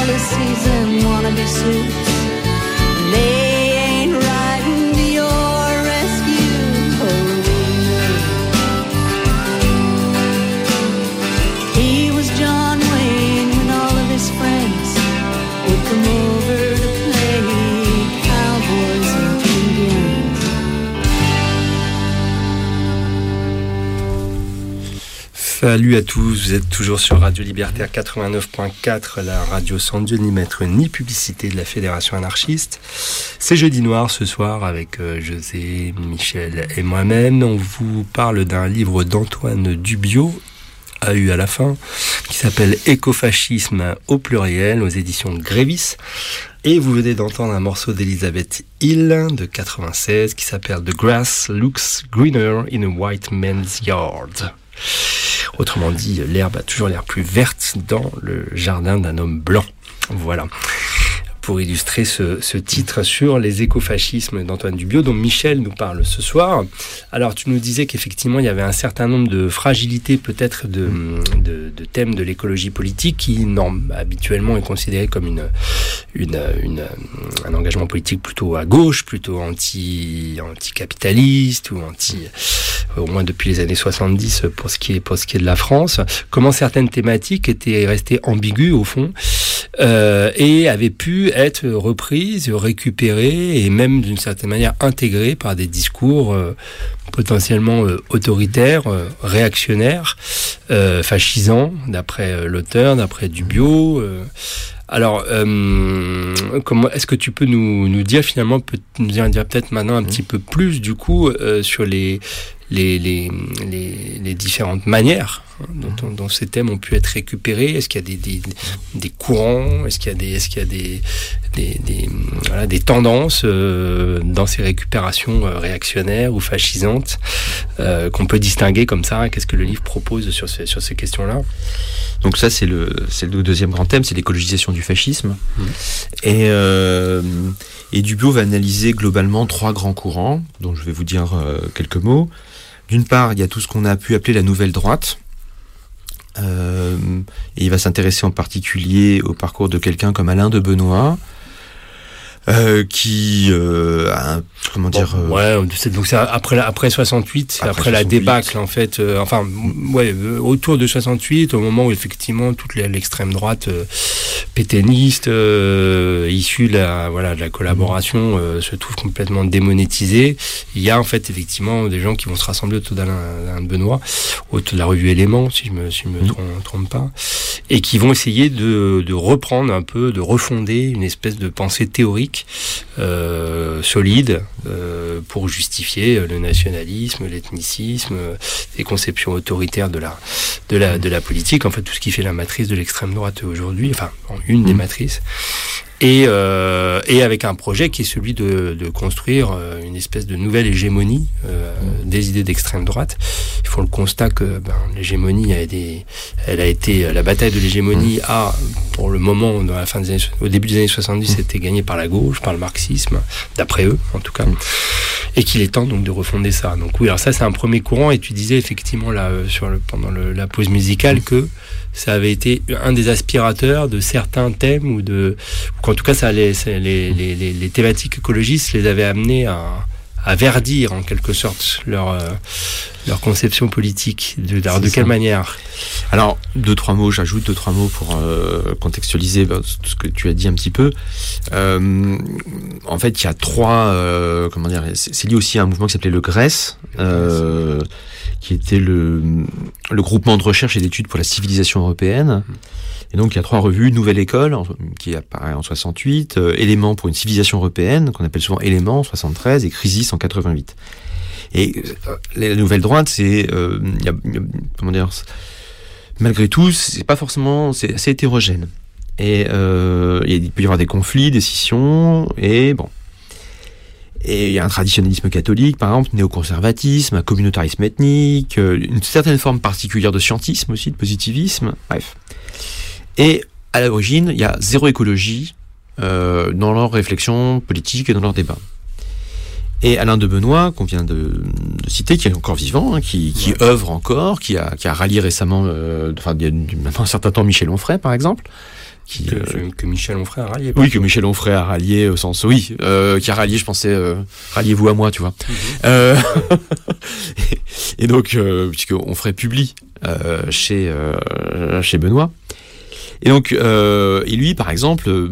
Speaker 3: policies and wannabe suits. They ain't riding to your rescue. Oh, no. He was John Wayne when all of his friends would come over to play cowboys and Indians.
Speaker 1: Salut à tous, vous êtes toujours sur Radio Libertaire quatre-vingt-neuf point quatre, la radio sans Dieu ni maître ni publicité de la Fédération anarchiste. C'est Jeudi Noir ce soir avec euh, José, Michel et moi-même. On vous parle d'un livre d'Antoine Dubiot, A U à la fin, qui s'appelle Écofascisme au pluriel aux éditions Grévis. Et vous venez d'entendre un morceau d'Elizabeth Hill de quatre-vingt-seize qui s'appelle The Grass Looks Greener in a White Man's Yard. Autrement dit, l'herbe a toujours l'air plus verte dans le jardin d'un homme blanc. Voilà. Pour illustrer ce, ce titre sur les écofascismes d'Antoine Dubiot, dont Michel nous parle ce soir. Alors, tu nous disais qu'effectivement, il y avait un certain nombre de fragilités, peut-être, de, de, de thèmes de l'écologie politique qui, norme, habituellement, est considéré comme une, une, une, un engagement politique plutôt à gauche, plutôt anti, anti-capitaliste ou anti, au moins depuis les années soixante-dix pour ce qui est, pour ce qui est de la France. Comment certaines thématiques étaient restées ambiguës, au fond, euh, et avaient pu être reprises, récupérées et même d'une certaine manière intégrées par des discours euh, potentiellement euh, autoritaires, euh, réactionnaires, euh, fascisants, d'après euh, l'auteur, d'après Dubiot. Euh. Alors, euh, comment est-ce que tu peux nous, nous dire finalement, peut, nous dire, dire peut-être maintenant un mmh. petit peu plus du coup euh, sur les les, les les les différentes manières dont, dont ces thèmes ont pu être récupérés? Est-ce qu'il y a des des, des courants? Est-ce qu'il y a des est-ce qu'il y a des des, des voilà des tendances euh, dans ces récupérations euh, réactionnaires ou fascisantes euh, qu'on peut distinguer comme ça? Qu'est-ce que le livre propose sur ces sur ces questions-là?
Speaker 2: Donc ça, c'est le, c'est le deuxième grand thème, c'est l'écologisation du fascisme. Mmh. Et, euh, et Dubiot va analyser globalement trois grands courants, dont je vais vous dire euh, quelques mots. D'une part, il y a tout ce qu'on a pu appeler la nouvelle droite. Euh, et il va s'intéresser en particulier au parcours de quelqu'un comme Alain de Benoît, Euh, qui euh, a un, comment
Speaker 1: bon,
Speaker 2: dire euh,
Speaker 1: ouais c'est donc c'est après la, après soixante-huit après, après la débâcle en fait euh, enfin ouais euh, autour de soixante-huit, au moment où effectivement toute les, l'extrême droite euh, pétainiste euh, issue de la voilà de la collaboration euh, se trouve complètement démonétisée. Il y a en fait effectivement des gens qui vont se rassembler autour d'Alain, d'Alain de Benoît, autour de la revue Éléments si je me si je me trompe, trompe pas, et qui vont essayer de de reprendre un peu, de refonder une espèce de pensée théorique Euh, solide euh, pour justifier le nationalisme, l'ethnicisme, euh, les conceptions autoritaires de la de la de la politique, en fait tout ce qui fait la matrice de l'extrême droite aujourd'hui, enfin une des matrices. Et, euh, et avec un projet qui est celui de, de construire une espèce de nouvelle hégémonie euh, des idées d'extrême droite. Ils font le constat que ben, l'hégémonie a des, elle a été la bataille de l'hégémonie a pour le moment dans la fin des années, au début des années soixante-dix, c'était gagné par la gauche, par le marxisme, d'après eux en tout cas, et qu'il est temps donc de refonder ça. Donc oui, alors ça c'est un premier courant, et tu disais effectivement là sur le, pendant le, la pause musicale que ça avait été un des aspirateurs de certains thèmes ou de, qu'en tout cas ça les, les, les, les, les thématiques écologistes les avaient amenés à, à verdir en quelque sorte leur, euh, leur conception politique. De, alors, de quelle manière?
Speaker 2: Alors, deux, trois mots, j'ajoute deux, trois mots pour euh, contextualiser bah, ce que tu as dit un petit peu. Euh, en fait, il y a trois, euh, comment dire, c'est, c'est lié aussi à un mouvement qui s'appelait le GRES, euh, qui était le, le groupement de recherche et d'études pour la civilisation européenne. Et donc, il y a trois revues: Nouvelle École, qui apparaît en soixante-huit, euh, Éléments pour une civilisation européenne, qu'on appelle souvent Éléments en soixante-treize, et Crisis en quatre-vingt-huit. Et euh, la nouvelle droite, c'est, euh, y a, y a, comment dire, malgré tout, c'est pas forcément, c'est assez hétérogène. Et euh, il peut y avoir des conflits, des scissions, et bon. Et il y a un traditionnalisme catholique, par exemple, néoconservatisme, un communautarisme ethnique, une certaine forme particulière de scientisme aussi, de positivisme, bref. Et à l'origine, il y a zéro écologie euh, dans leur réflexion politique et dans leur débat. Et Alain de Benoît, qu'on vient de, de citer, qui est encore vivant, hein, qui, qui ouais. œuvre encore, qui a, qui a rallié récemment, euh, enfin, il y a maintenant un certain temps, Michel Onfray, par exemple, Qui,
Speaker 1: que,
Speaker 2: euh,
Speaker 1: que Michel Onfray a rallié.
Speaker 2: Oui, que Michel Onfray a rallié au sens, oui, euh, qui a rallié, je pensais, euh, ralliez-vous à moi, tu vois. Mm-hmm. Euh, et, et donc, euh, puisque Onfray publie euh, chez euh, chez Benoît, et donc, euh, et lui, par exemple, euh,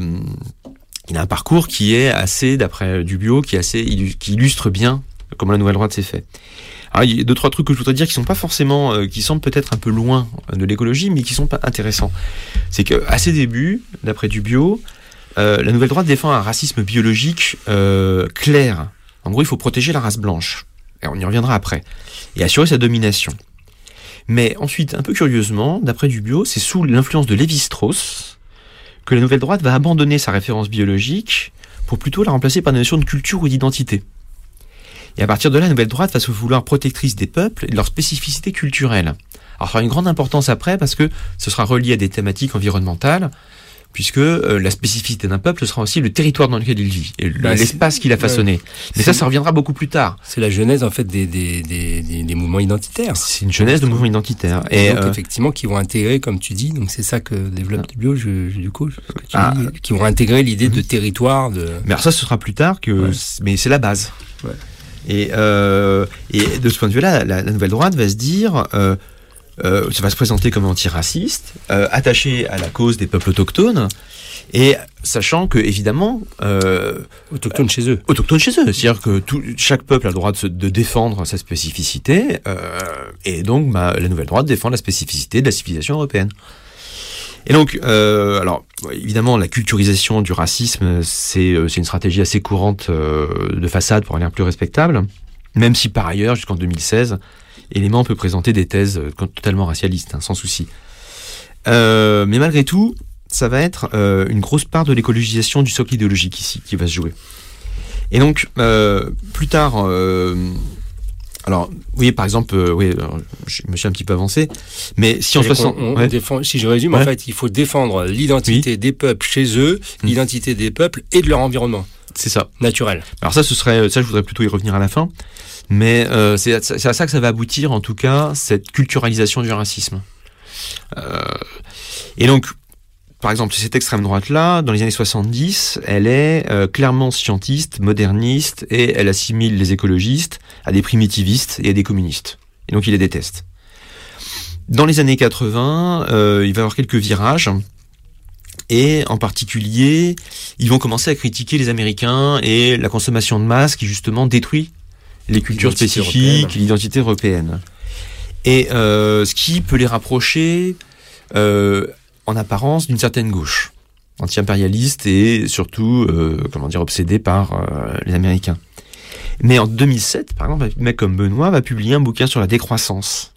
Speaker 2: il a un parcours qui est assez, d'après Dubiot, qui est assez, qui illustre bien comment la nouvelle droite s'est faite. Alors, il y a deux, trois trucs que je voudrais dire qui sont pas forcément, euh, qui semblent peut-être un peu loin de l'écologie, mais qui sont pas intéressants. C'est que, à ses débuts, d'après Dubiot, euh, la nouvelle droite défend un racisme biologique, euh, clair. En gros, il faut protéger la race blanche. Et on y reviendra après. Et assurer sa domination. Mais ensuite, un peu curieusement, d'après Dubiot, c'est sous l'influence de Lévi-Strauss que la nouvelle droite va abandonner sa référence biologique pour plutôt la remplacer par une notion de culture ou d'identité. Et à partir de là, la nouvelle droite va se vouloir protectrice des peuples et de leur spécificité culturelle. Alors ça aura une grande importance après parce que ce sera relié à des thématiques environnementales, puisque euh, la spécificité d'un peuple, ce sera aussi le territoire dans lequel il vit, et bah, l'espace qu'il a façonné. Ouais. Mais ça, ça reviendra beaucoup plus tard.
Speaker 1: C'est la genèse, en fait, des, des, des, des, des mouvements identitaires.
Speaker 2: C'est une genèse de mouvements identitaires.
Speaker 1: Et, et donc, euh, effectivement, qui vont intégrer, comme tu dis, donc c'est ça que développe ah. Dubiot, je, je, du coup, ce que tu ah. dis, qui vont intégrer l'idée mm-hmm. de territoire. De...
Speaker 2: Mais alors ça, ce sera plus tard, que, ouais. mais c'est la base. Ouais. Et, euh, et de ce point de vue-là, la, la nouvelle droite va se dire, euh, euh, ça va se présenter comme antiraciste, euh, attaché à la cause des peuples autochtones, et sachant que évidemment, euh,
Speaker 1: autochtones chez eux,
Speaker 2: autochtones chez eux, c'est-à-dire que tout, chaque peuple a le droit de, se, de défendre sa spécificité, euh, et donc bah, la nouvelle droite défend la spécificité de la civilisation européenne. Et donc, euh, alors évidemment, la culturisation du racisme, c'est, c'est une stratégie assez courante euh, de façade pour un air plus respectable, même si par ailleurs, jusqu'en deux mille seize, Élément peut présenter des thèses euh, totalement racialistes, hein, sans souci. Euh, mais malgré tout, ça va être euh, une grosse part de l'écologisation du socle idéologique ici qui va se jouer. Et donc, euh, plus tard... Euh, Alors, vous voyez, par exemple, euh, oui, alors, je me suis un petit peu avancé, mais si on soixante,
Speaker 1: on, on
Speaker 2: ouais.
Speaker 1: défend, si je résume, ouais. en fait, il faut défendre l'identité oui. des peuples chez eux, mmh. l'identité des peuples et de leur environnement.
Speaker 2: C'est ça.
Speaker 1: Naturel.
Speaker 2: Alors ça, ce serait, ça, je voudrais plutôt y revenir à la fin, mais euh, c'est, c'est à ça que ça va aboutir, en tout cas, cette culturalisation du racisme. Euh, et donc, par exemple, cette extrême droite-là, dans les années soixante-dix, elle est euh, clairement scientiste, moderniste, et elle assimile les écologistes à des primitivistes et à des communistes. Et donc, il les déteste. Dans les années quatre-vingts, euh, il va y avoir quelques virages, et en particulier, ils vont commencer à critiquer les Américains et la consommation de masse qui, justement, détruit les cultures l'identité spécifiques, européenne. l'identité européenne. Et euh, ce qui peut les rapprocher... Euh, en apparence d'une certaine gauche, anti-impérialiste et surtout, euh, comment dire, obsédée par euh, les Américains. Mais en deux mille sept, par exemple, un mec comme Benoît va publier un bouquin sur la décroissance,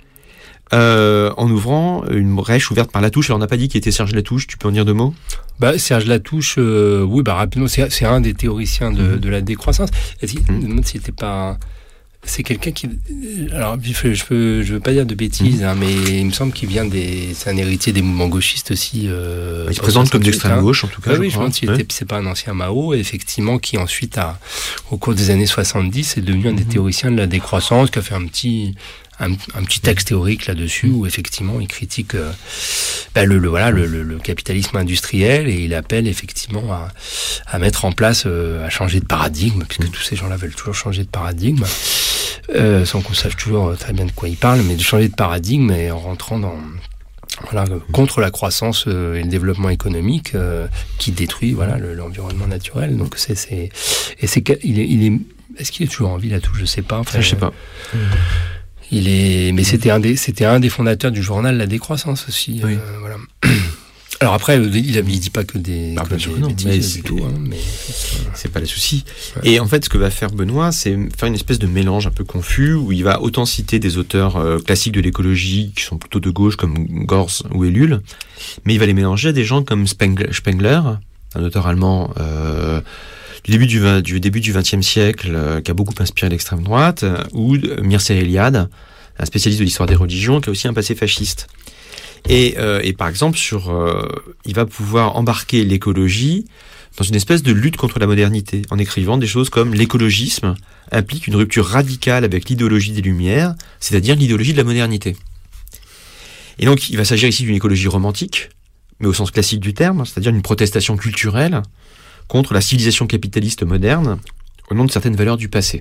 Speaker 2: euh, en ouvrant une brèche ouverte par Latouche. Alors on n'a pas dit qui était Serge Latouche, tu peux en dire deux mots ?
Speaker 1: Bah, Serge Latouche, euh, oui, bah rapidement, c'est, c'est un des théoriciens de, mmh. de la décroissance. Est-ce qu'il, mmh. je me demande s'il n'était pas... C'est quelqu'un qui... Alors, je peux, je veux pas dire de bêtises, mmh. hein, mais il me semble qu'il vient des... C'est un héritier des mouvements gauchistes aussi. Euh,
Speaker 2: il se présente comme d'extrême gauche, en tout cas.
Speaker 1: Ouais,
Speaker 2: je
Speaker 1: oui,
Speaker 2: crois.
Speaker 1: je pense qu'il ouais. était... C'est pas un ancien Mao, effectivement, qui ensuite, a, au cours des années soixante-dix, est devenu un des mmh. théoriciens de la décroissance, qui a fait un petit... Un, un petit texte théorique là-dessus où effectivement il critique euh, bah, le, le voilà le, le, le capitalisme industriel et il appelle effectivement à, à mettre en place euh, à changer de paradigme puisque tous ces gens-là veulent toujours changer de paradigme euh, sans qu'on sache toujours très bien de quoi ils parlent, mais de changer de paradigme et en rentrant dans voilà contre la croissance euh, et le développement économique euh, qui détruit voilà le, l'environnement naturel. Donc c'est c'est et c'est il est il est est-ce qu'il est toujours en vie là tout je sais pas
Speaker 2: enfin, je sais pas euh,
Speaker 1: Il est, mais c'était un des, c'était un des fondateurs du journal La Décroissance aussi.
Speaker 2: Oui.
Speaker 1: Euh, voilà. Alors après, il, il dit pas que des,
Speaker 2: bah,
Speaker 1: que des
Speaker 2: non,
Speaker 1: bêtises
Speaker 2: mais
Speaker 1: du tout. Hein, mais
Speaker 2: c'est pas le souci. Ouais. Et en fait, ce que va faire Benoît, c'est faire une espèce de mélange un peu confus où il va autant citer des auteurs euh, classiques de l'écologie qui sont plutôt de gauche comme Gorz ou Ellul, mais il va les mélanger à des gens comme Spengler, Spengler un auteur allemand. Euh, Du début du, du début du vingtième siècle, euh, qui a beaucoup inspiré l'extrême droite, euh, ou Mircea Eliade, un spécialiste de l'histoire des religions, qui a aussi un passé fasciste. Et, euh, et par exemple, sur, euh, il va pouvoir embarquer l'écologie dans une espèce de lutte contre la modernité, en écrivant des choses comme l'écologisme implique une rupture radicale avec l'idéologie des Lumières, c'est-à-dire l'idéologie de la modernité. Et donc, il va s'agir ici d'une écologie romantique, mais au sens classique du terme, c'est-à-dire une protestation culturelle contre la civilisation capitaliste moderne au nom de certaines valeurs du passé.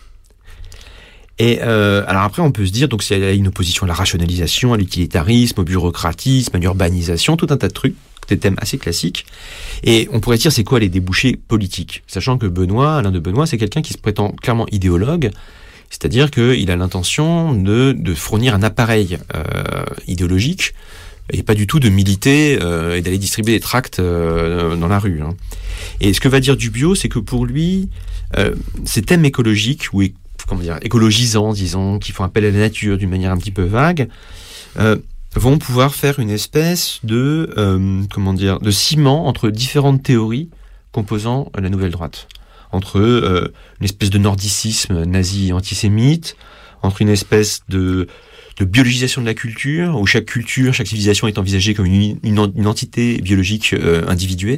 Speaker 2: Et euh, alors après, on peut se dire, donc s'il y a une opposition à la rationalisation, à l'utilitarisme, au bureaucratisme, à l'urbanisation, tout un tas de trucs, des thèmes assez classiques. Et on pourrait dire, c'est quoi les débouchés politiques ? Sachant que Benoît, Alain de Benoît, c'est quelqu'un qui se prétend clairement idéologue, c'est-à-dire qu'il a l'intention de, de fournir un appareil euh, idéologique, et pas du tout de militer euh, et d'aller distribuer des tracts euh, dans la rue. Hein. Et ce que va dire Dubiot, c'est que pour lui, euh, ces thèmes écologiques, ou é- comment dire, écologisants, disons, qui font appel à la nature d'une manière un petit peu vague, euh, vont pouvoir faire une espèce de, euh, comment dire, de ciment entre différentes théories composant la nouvelle droite. Entre euh, une espèce de nordicisme nazi antisémite, entre une espèce de, de biologisation de la culture, où chaque culture, chaque civilisation est envisagée comme une, une, une entité biologique euh, individuée,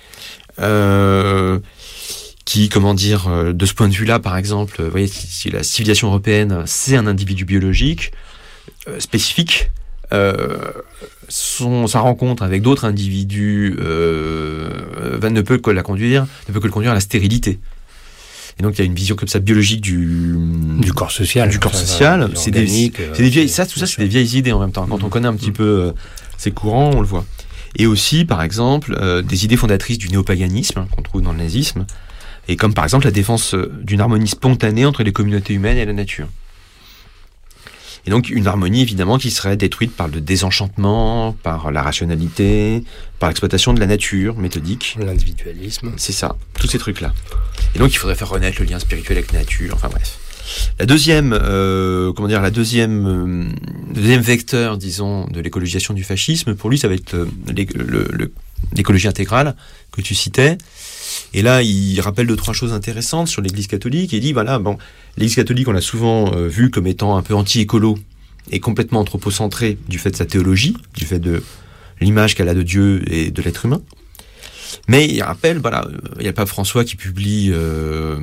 Speaker 2: euh, qui, comment dire, euh, de ce point de vue-là, par exemple, vous voyez, si, si la civilisation européenne, c'est un individu biologique euh, spécifique, euh, son, sa rencontre avec d'autres individus euh, euh, ne peut que la conduire, ne peut que le conduire à la stérilité. Et donc il y a une vision comme ça biologique du
Speaker 1: du corps social,
Speaker 2: du corps
Speaker 1: enfin,
Speaker 2: social.
Speaker 1: euh,
Speaker 2: c'est des, c'est des vieilles, ça, tout ça, c'est des vieilles idées en même temps. Quand on connaît un petit peu euh, ces courants, on le voit. Et aussi, par exemple, euh, des idées fondatrices du néopaganisme hein, qu'on trouve dans le nazisme, et comme par exemple la défense d'une harmonie spontanée entre les communautés humaines et la nature. Et donc une harmonie évidemment qui serait détruite par le désenchantement, par la rationalité, par l'exploitation de la nature méthodique.
Speaker 1: L'individualisme.
Speaker 2: C'est ça, tous ces trucs-là. Et donc il faudrait faire renaître le lien spirituel avec la nature, enfin bref. La deuxième, euh, comment dire, la deuxième, euh, le deuxième vecteur, disons, de l'écologisation du fascisme, pour lui, ça va être euh, le, le, l'écologie intégrale que tu citais. Et là, il rappelle deux, trois choses intéressantes sur l'Église catholique. Il dit, voilà, bon, l'Église catholique, on l'a souvent euh, vue comme étant un peu anti-écolo et complètement anthropocentrée du fait de sa théologie, du fait de l'image qu'elle a de Dieu et de l'être humain. Mais il rappelle, voilà, il y a le pape François qui publie, euh,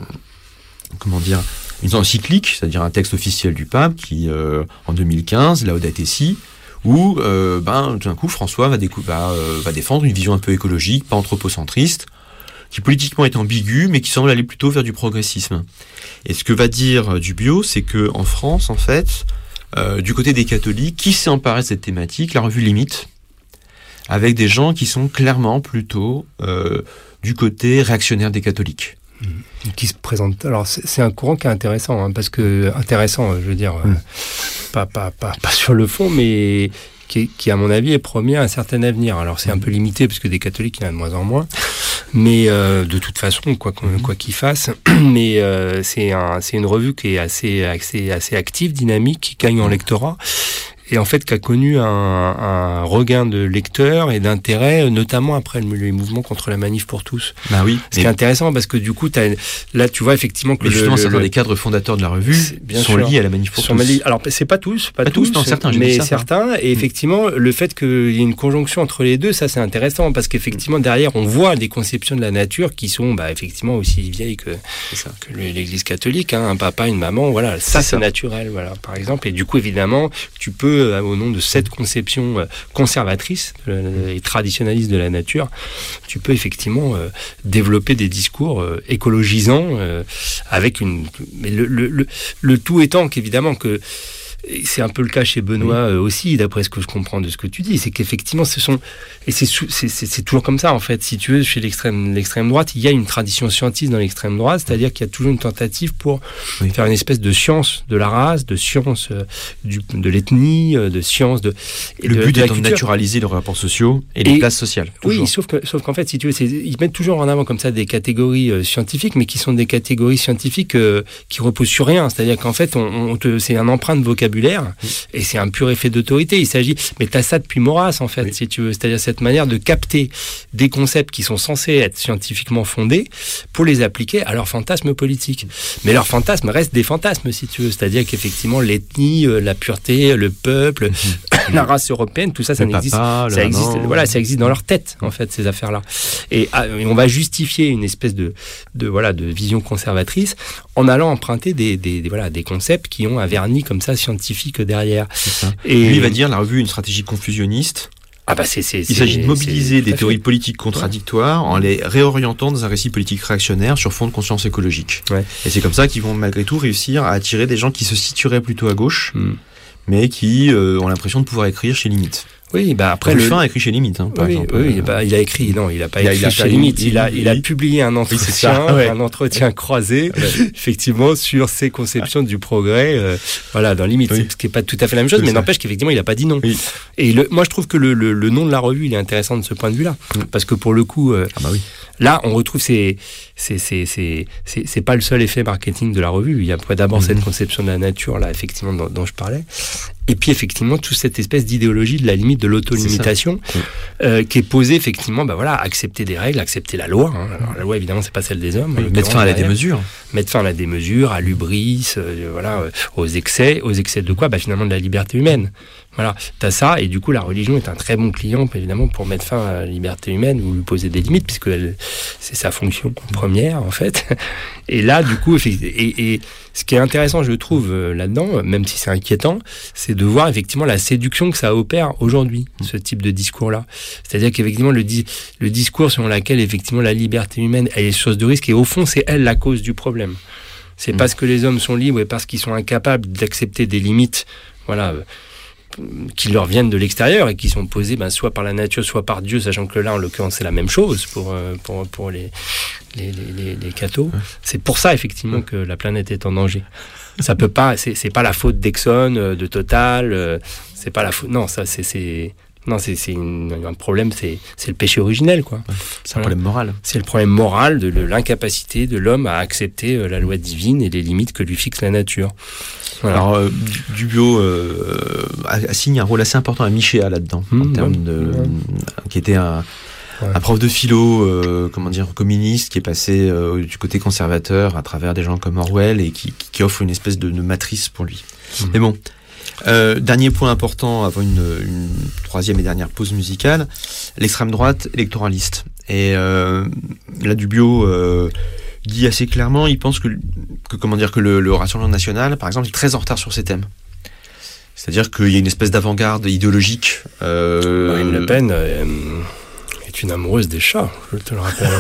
Speaker 2: comment dire, une encyclique, c'est-à-dire un texte officiel du pape qui, euh, en deux mille quinze, Laudato Si, où, euh, ben, tout d'un coup, François va, décou- va, euh, va défendre une vision un peu écologique, pas anthropocentriste, qui politiquement est ambiguë, mais qui semble aller plutôt vers du progressisme. Et ce que va dire Dubiot, c'est que en France, en fait, euh, du côté des catholiques, qui s'est emparé de cette thématique, la revue Limite, avec des gens qui sont clairement plutôt euh, du côté réactionnaire des catholiques.
Speaker 1: Mmh. Qui se présente. Alors c'est, c'est un courant qui est intéressant, hein, parce que intéressant, je veux dire, mmh. euh, pas, pas, pas, pas sur le fond, mais qui, qui à mon avis est promis à un certain avenir. Alors c'est un peu limité parce que des catholiques il y en a de moins en moins, mais euh, de toute façon quoi, quoi qu'ils fassent, mais euh, c'est un, c'est une revue qui est assez, assez, assez active, dynamique, qui gagne en lectorat. Et en fait, qui a connu un, un regain de lecteurs et d'intérêt, notamment après le, les mouvements contre la manif pour tous.
Speaker 2: Bah oui.
Speaker 1: Ce qui est intéressant, parce que du coup, t'as, là, tu vois effectivement que
Speaker 2: mais justement,
Speaker 1: le,
Speaker 2: certains
Speaker 1: le,
Speaker 2: des cadres fondateurs de la revue sont
Speaker 1: sûr,
Speaker 2: liés à la manif pour tous.
Speaker 1: Li- alors, c'est pas tous, pas,
Speaker 2: pas tous, tous non, certains,
Speaker 1: mais
Speaker 2: ça,
Speaker 1: certains. Et effectivement, le fait qu'il y ait une conjonction entre les deux, ça, c'est intéressant, parce qu'effectivement, derrière, on voit des conceptions de la nature qui sont, bah, effectivement, aussi vieilles que, que l'Église catholique, hein, un papa, une maman, voilà, ça, c'est, c'est naturel, voilà, par exemple. Et du coup, évidemment, tu peux, au nom de cette conception conservatrice et traditionnaliste de la nature, tu peux effectivement euh, développer des discours euh, écologisants euh, avec une... Mais le, le, le, le tout étant qu'évidemment que et c'est un peu le cas chez Benoît oui. euh, aussi, d'après ce que je comprends de ce que tu dis, c'est qu'effectivement ce sont... Et c'est, c'est, c'est, c'est toujours comme ça en fait, si tu veux, chez l'extrême, l'extrême droite, il y a une tradition scientiste dans l'extrême droite, c'est-à-dire qu'il y a toujours une tentative pour oui. faire une espèce de science de la race, de science euh, du, de l'ethnie, euh, de science de...
Speaker 2: Et le de, but de étant de naturaliser les rapports sociaux et les et, places sociales. Toujours.
Speaker 1: Oui, sauf, que, sauf qu'en fait, si tu veux, c'est, ils mettent toujours en avant comme ça des catégories euh, scientifiques, mais qui sont des catégories scientifiques euh, qui reposent sur rien, c'est-à-dire qu'en fait, on, on te, c'est un emprunt de vocabulaire oui. et c'est un pur effet d'autorité. Il s'agit, mais t'as ça depuis Maurras en fait, oui. si tu veux, c'est-à-dire cette manière de capter des concepts qui sont censés être scientifiquement fondés pour les appliquer à leurs fantasmes politiques. Mais leurs fantasmes restent des fantasmes, si tu veux, c'est-à-dire qu'effectivement l'ethnie, la pureté, le peuple, mmh. la race européenne, tout ça, ça le n'existe, papa, ça existe, voilà, ça existe dans leur tête en fait ces affaires-là. Et, et on va justifier une espèce de, de voilà, de vision conservatrice en allant emprunter des, des, des voilà, des concepts qui ont un vernis comme ça scientifique derrière.
Speaker 2: C'est ça. Et lui il va dire la revue une stratégie confusionniste.
Speaker 1: Ah bah c'est, c'est,
Speaker 2: Il s'agit de mobiliser des théories
Speaker 1: fait.
Speaker 2: politiques contradictoires en les réorientant dans un récit politique réactionnaire sur fond de conscience écologique.
Speaker 1: Ouais.
Speaker 2: Et c'est comme ça qu'ils vont malgré tout réussir à attirer des gens qui se situeraient plutôt à gauche,
Speaker 1: Mm.
Speaker 2: mais qui euh, ont l'impression de pouvoir écrire chez Limite.
Speaker 1: Oui, bah après
Speaker 2: Ruffin
Speaker 1: le.
Speaker 2: a écrit chez Limite, hein, par
Speaker 1: Oui,
Speaker 2: exemple.
Speaker 1: oui,
Speaker 2: Euh,
Speaker 1: bah, il a écrit, non, il a pas
Speaker 2: il a-
Speaker 1: écrit
Speaker 2: il a
Speaker 1: chez
Speaker 2: pas-
Speaker 1: Limite.
Speaker 2: il-
Speaker 1: Il a,
Speaker 2: il-
Speaker 1: il a
Speaker 2: il-
Speaker 1: publié un
Speaker 2: c'est
Speaker 1: entretien,
Speaker 2: ça, ouais.
Speaker 1: un entretien croisé, effectivement, sur ses conceptions du progrès, euh, voilà, dans Limite.
Speaker 2: Oui.
Speaker 1: C'est- Ce qui est pas tout à fait la même chose,
Speaker 2: C'est
Speaker 1: mais
Speaker 2: ça.
Speaker 1: n'empêche qu'effectivement, il a pas dit non.
Speaker 2: Oui.
Speaker 1: Et le, moi, je trouve que le, le, le nom de la revue, il est intéressant de ce point de vue-là.
Speaker 2: Mm.
Speaker 1: Parce que pour le coup, euh,
Speaker 2: Ah bah oui.
Speaker 1: là, on retrouve ces, c'est, c'est, c'est, c'est, c'est pas le seul effet marketing de la revue. Il y a d'abord
Speaker 2: Mhm.
Speaker 1: cette conception de la nature, là, effectivement, dont, dont je parlais. Et puis, effectivement, toute cette espèce d'idéologie de la limite de l'auto-limitation,
Speaker 2: Oui.
Speaker 1: euh, qui est posée, effectivement, bah voilà, accepter des règles, accepter la loi. Hein. Alors, la loi, évidemment, c'est pas celle des hommes. en
Speaker 2: Oui, mettre
Speaker 1: l'occurrence,
Speaker 2: fin à la
Speaker 1: derrière.
Speaker 2: démesure.
Speaker 1: Mettre fin à la démesure, à l'hubris, euh, voilà, euh, aux excès. Aux excès de quoi? Bah, finalement, de la liberté humaine. Voilà, t'as ça, et du coup, la religion est un très bon client, évidemment, pour mettre fin à la liberté humaine ou lui poser des limites, puisque elle, c'est sa fonction première, en fait. Et là, du coup, effe- et, et ce qui est intéressant, je trouve, euh, là-dedans, même si c'est inquiétant, c'est de voir effectivement la séduction que ça opère aujourd'hui, ce type de discours-là. C'est-à-dire qu'effectivement, le, di- le discours selon lequel, effectivement, la liberté humaine, elle est chose de risque, et au fond, c'est elle la cause du problème. C'est
Speaker 2: Mm.
Speaker 1: parce que les hommes sont libres et parce qu'ils sont incapables d'accepter des limites, voilà, euh, qui leur viennent de l'extérieur et qui sont posées ben, soit par la nature, soit par Dieu, sachant que là, en l'occurrence, c'est la même chose pour, euh, pour, pour les, les, les, les, les cathos. C'est pour ça, effectivement, que la planète est en danger. Ça peut pas, c'est, c'est pas la faute d'Exxon, euh, de Total, euh, c'est pas la faute, non, ça, c'est, c'est, non, c'est, c'est une- un problème, c'est, c'est le péché originel, quoi.
Speaker 2: C'est un problème moral.
Speaker 1: C'est le problème moral de, de l'incapacité de l'homme à accepter euh, la loi divine et les limites que lui fixe la nature. Voilà.
Speaker 2: Alors, euh, Du- Dubio euh, assigne un rôle assez important à Michéa là-dedans, en
Speaker 1: Mmh,
Speaker 2: termes
Speaker 1: ouais,
Speaker 2: de,
Speaker 1: ouais.
Speaker 2: qui était un,
Speaker 1: Ouais.
Speaker 2: un prof de philo, euh, comment dire, communiste, qui est passé euh, du côté conservateur à travers des gens comme Orwell et qui, qui offre une espèce de, de matrice pour lui.
Speaker 1: Mmh.
Speaker 2: Mais bon. Euh, dernier point important avant une, une troisième et dernière pause musicale, l'extrême droite électoraliste. Et euh, là, Dubio euh, dit assez clairement, il pense que, que comment dire que le, le Rassemblement national, par exemple, est très en retard sur ces thèmes. C'est-à-dire qu'il y a une espèce d'avant-garde idéologique. Euh,
Speaker 1: Marine Le Pen euh, est une amoureuse des chats, je te le rappelle.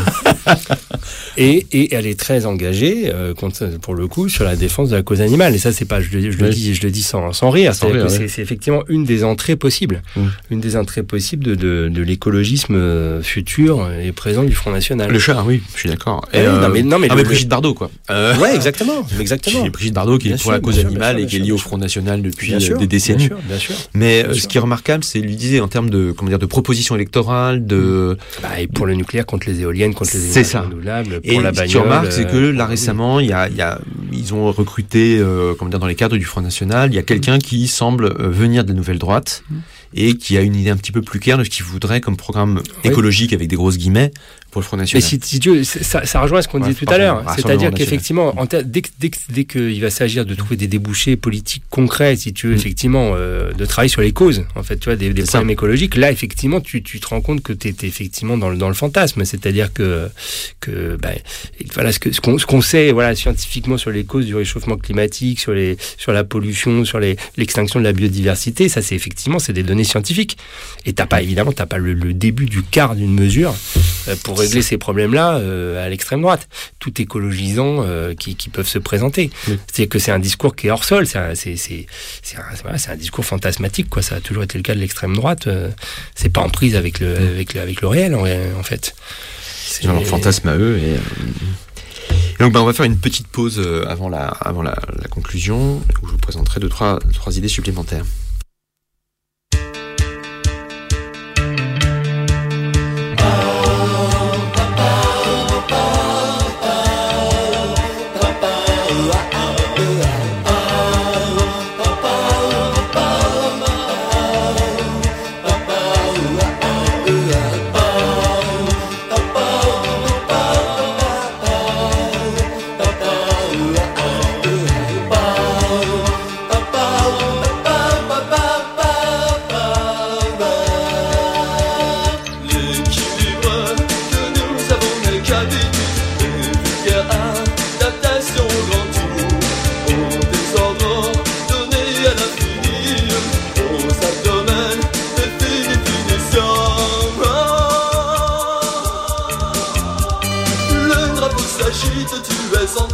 Speaker 1: et, et elle est très engagée, euh, contre, pour le coup, sur la défense de la cause animale. Et ça, c'est pas, je, le- je le
Speaker 2: Oui.
Speaker 1: dis, je le dis sans, sans rire.
Speaker 2: Sans
Speaker 1: C'est-à-dire
Speaker 2: rire,
Speaker 1: que
Speaker 2: oui.
Speaker 1: c'est, c'est effectivement une des entrées possibles,
Speaker 2: Mm.
Speaker 1: une des entrées possibles de, de, de l'écologisme euh, futur et présent du Front National.
Speaker 2: Le chat, oui, je suis d'accord.
Speaker 1: Ah oui, non, mais- non, mais
Speaker 2: ah,
Speaker 1: le-
Speaker 2: mais Brigitte Bardot, quoi. Euh,
Speaker 1: Ouais, exactement, exactement.
Speaker 2: qui- Brigitte Bardot, qui est
Speaker 1: Bien
Speaker 2: pour
Speaker 1: sûr,
Speaker 2: la cause
Speaker 1: bien sûr,
Speaker 2: animale
Speaker 1: bien
Speaker 2: et qui est
Speaker 1: sûr,
Speaker 2: liée
Speaker 1: bien
Speaker 2: au
Speaker 1: sûr.
Speaker 2: Front National depuis
Speaker 1: Bien
Speaker 2: euh,
Speaker 1: sûr,
Speaker 2: des décennies.
Speaker 1: Bien sûr, bien sûr.
Speaker 2: Mais
Speaker 1: Bien
Speaker 2: euh, ce
Speaker 1: sûr.
Speaker 2: qui est remarquable, c'est lui disait en termes de comment dire de propositions électorales, de
Speaker 1: Bah, et pour le nucléaire, contre les éoliennes, contre les
Speaker 2: C'est
Speaker 1: énergies
Speaker 2: ça.
Speaker 1: renouvelables,
Speaker 2: et
Speaker 1: pour la
Speaker 2: ce
Speaker 1: bagnole.
Speaker 2: qui remarque, c'est que
Speaker 1: euh,
Speaker 2: là
Speaker 1: oui.
Speaker 2: récemment, il y a, il y a, ils ont recruté, euh, comment dire, dans les cadres du Front National, il y a quelqu'un qui semble euh, venir de la nouvelle droite et qui a une idée un petit peu plus claire de ce qu'il voudrait comme programme
Speaker 1: Oui.
Speaker 2: écologique avec des grosses guillemets pour le Front
Speaker 1: Mais
Speaker 2: National.
Speaker 1: si, si tu veux, c'est- ça, ça rejoint ce qu'on
Speaker 2: Ouais,
Speaker 1: disait tout à
Speaker 2: pardon,
Speaker 1: l'heure.
Speaker 2: Rassemblement
Speaker 1: C'est-à-dire
Speaker 2: national.
Speaker 1: qu'effectivement, en ter- dès, que- dès, que- dès qu'il va s'agir de trouver des débouchés politiques concrets, si tu veux,
Speaker 2: Mm.
Speaker 1: effectivement, euh, de travailler sur les causes, en fait, tu vois, des, des
Speaker 2: C'est ça.
Speaker 1: problèmes écologiques, là, effectivement, tu, tu te rends compte que tu es effectivement dans le, dans le fantasme. C'est-à-dire que, que bah, et voilà, ce que- ce qu'on ce qu'on sait voilà, scientifiquement sur les causes du réchauffement climatique, sur, les, sur la pollution, sur les- l'extinction de la biodiversité, ça, c'est effectivement, c'est des données scientifiques. Et t'as pas, évidemment, t'as pas le, le début du quart d'une mesure euh, pour régler ces problèmes-là euh, à l'extrême droite. Tout écologisant euh, qui, qui peuvent se présenter.
Speaker 2: Oui.
Speaker 1: C'est que c'est un discours qui est hors sol. C'est un, c'est, c'est, c'est un, voilà, c'est un discours fantasmatique, quoi. Ça a toujours été le cas de l'extrême droite. Euh, c'est pas en prise avec le, avec le, avec le réel, en, en fait. C'est
Speaker 2: Ils ont leur fantasme à eux. Et, euh, et donc, bah, on va faire une petite pause euh, avant la, avant la, la conclusion, où je vous présenterai deux, trois, deux, trois idées supplémentaires.
Speaker 4: Ba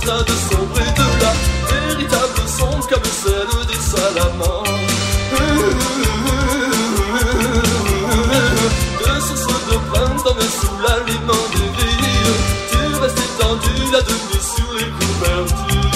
Speaker 4: train de sombrer de la véritable sombre comme celle des salamandres. De sources de printemps mais sous l'aliment des villes, tu restes étendu là demi sous les couvertures.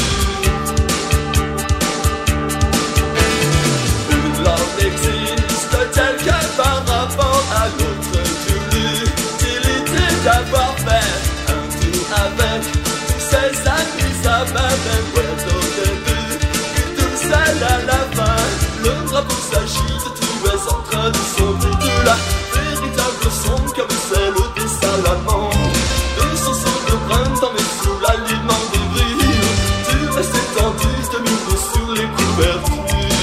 Speaker 4: Une langue existe telle que par rapport à l'autre tu l'utilité d'avoir fait un tour avec tous ces amis, ça m'a même ouais au début et tout seul à la fin. Le drapeau s'agite, tu es en train de sombrer de la véritable sombre comme celle des salamandres. De sources de printemps mais sous l'aliment des villes, tu restes étendu demi-nu sous les couvertures.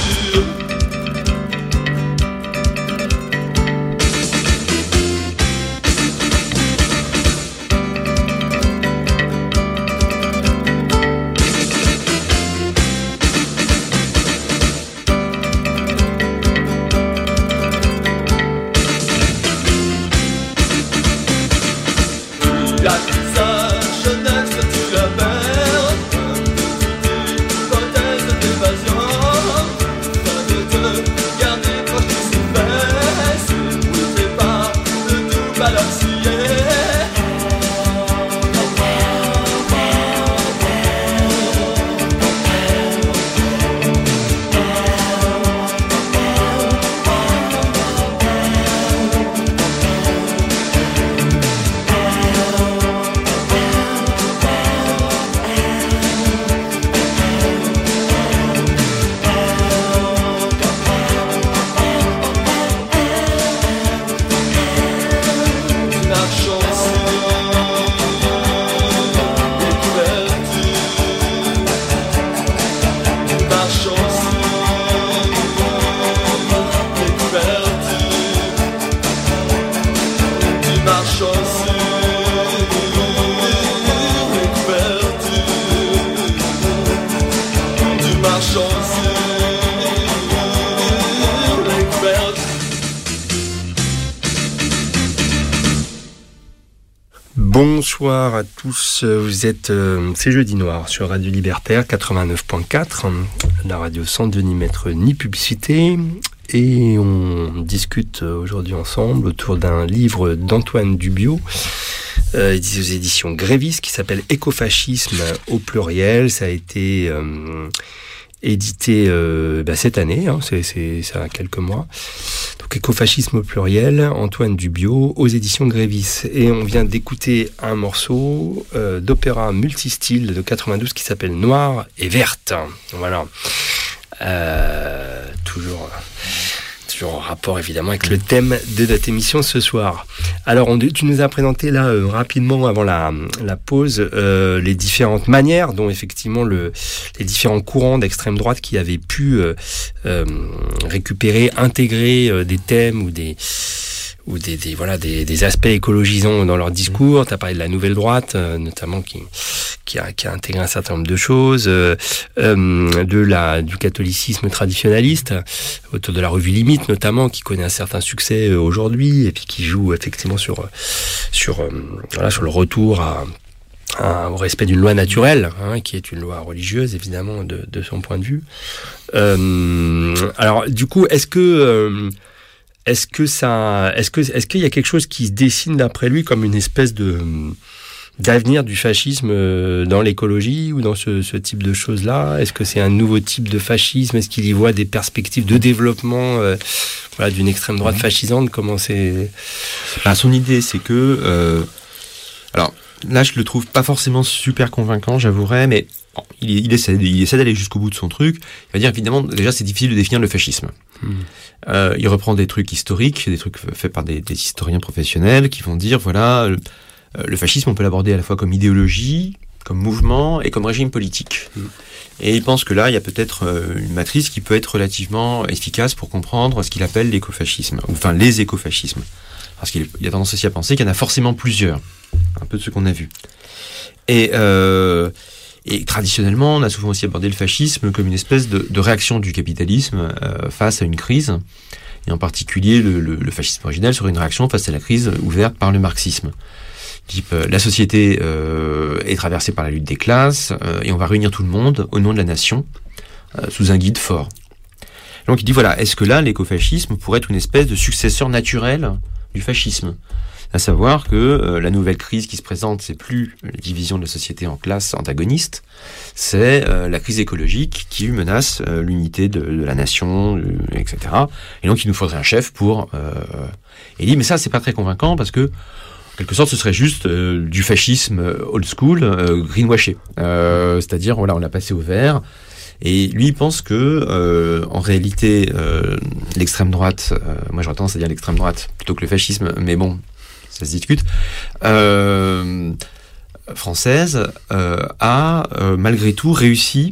Speaker 1: Bonsoir à tous, vous êtes, euh, c'est Jeudi Noir sur Radio Libertaire quatre-vingt-neuf point quatre, la radio sans Denis Maître ni publicité, et on discute aujourd'hui ensemble autour d'un livre d'Antoine Dubiot, euh, aux éditions Grévis, qui s'appelle Écofascisme au pluriel. Ça a été euh, édité euh, bah, cette année, hein, c'est, c'est, ça a quelques mois. Donc Écofascisme au pluriel, Antoine Dubiot, aux éditions Grévis. Et on vient d'écouter un morceau euh, d'opéra multistyle de quatre-vingt-douze qui s'appelle Noire et Verte. Voilà. Euh, toujours... toujours en rapport évidemment avec le thème de notre émission ce soir. Alors on, tu nous as présenté là euh, rapidement avant la, la pause euh, les différentes manières dont effectivement le, les différents courants d'extrême droite qui avaient pu euh, euh, récupérer, intégrer euh, des thèmes ou des ou des, des voilà des, des aspects écologisants dans leur discours. Tu as parlé de la nouvelle droite, euh, notamment qui qui a, qui a intégré un certain nombre de choses, euh, euh, de la du catholicisme traditionnaliste autour de la revue Limite notamment, qui connaît un certain succès euh, aujourd'hui et puis qui joue effectivement sur sur euh, voilà sur le retour à Un, au respect d'une loi naturelle, hein, qui est une loi religieuse évidemment de, de son point de vue. Euh, alors du coup, est-ce que euh, est-ce que ça, est-ce que est-ce qu'il y a quelque chose qui se dessine d'après lui comme une espèce de d'avenir du fascisme dans l'écologie ou dans ce, ce type de choses-là? Est-ce que c'est un nouveau type de fascisme? Est-ce qu'il y voit des perspectives de développement euh, voilà, d'une extrême droite mmh. fascisante? Comment c'est...
Speaker 2: Bah, son idée, c'est que... Euh, alors, là, je le trouve pas forcément super convaincant, j'avouerais, mais bon, il, il, essaie, il essaie d'aller jusqu'au bout de son truc. Il va dire, évidemment, déjà, c'est difficile de définir le fascisme. Mmh. Euh, il reprend des trucs historiques, des trucs faits par des, des historiens professionnels qui vont dire, voilà... Le, Le fascisme, on peut l'aborder à la fois comme idéologie, comme mouvement et comme régime politique. Mmh. Et il pense que là, il y a peut-être une matrice qui peut être relativement efficace pour comprendre ce qu'il appelle l'écofascisme, ou enfin les écofascismes. Parce qu'il a tendance aussi à penser qu'il y en a forcément plusieurs, un peu de ce qu'on a vu. Et, euh, et traditionnellement, on a souvent aussi abordé le fascisme comme une espèce de, de réaction du capitalisme euh, face à une crise, et en particulier le, le, le fascisme originel serait une réaction face à la crise ouverte par le marxisme. type euh, la société euh, est traversée par la lutte des classes euh, et on va réunir tout le monde au nom de la nation euh, sous un guide fort. Donc il dit voilà, est-ce que là l'écofascisme pourrait être une espèce de successeur naturel du fascisme ? À savoir que euh, la nouvelle crise qui se présente, c'est plus la division de la société en classes antagonistes, c'est euh, la crise écologique qui menace euh, l'unité de, de la nation, euh, et cetera. Et donc il nous faudrait un chef pour... Euh... Et il dit mais ça c'est pas très convaincant parce que en quelque sorte ce serait juste euh, du fascisme old school, euh, greenwashé. Euh, c'est-à-dire voilà, on l'a passé au vert. Et lui il pense que euh, en réalité euh, l'extrême droite, euh, moi j'aurais tendance à dire l'extrême droite plutôt que le fascisme, mais bon, ça se discute, euh, française, euh, a euh, malgré tout réussi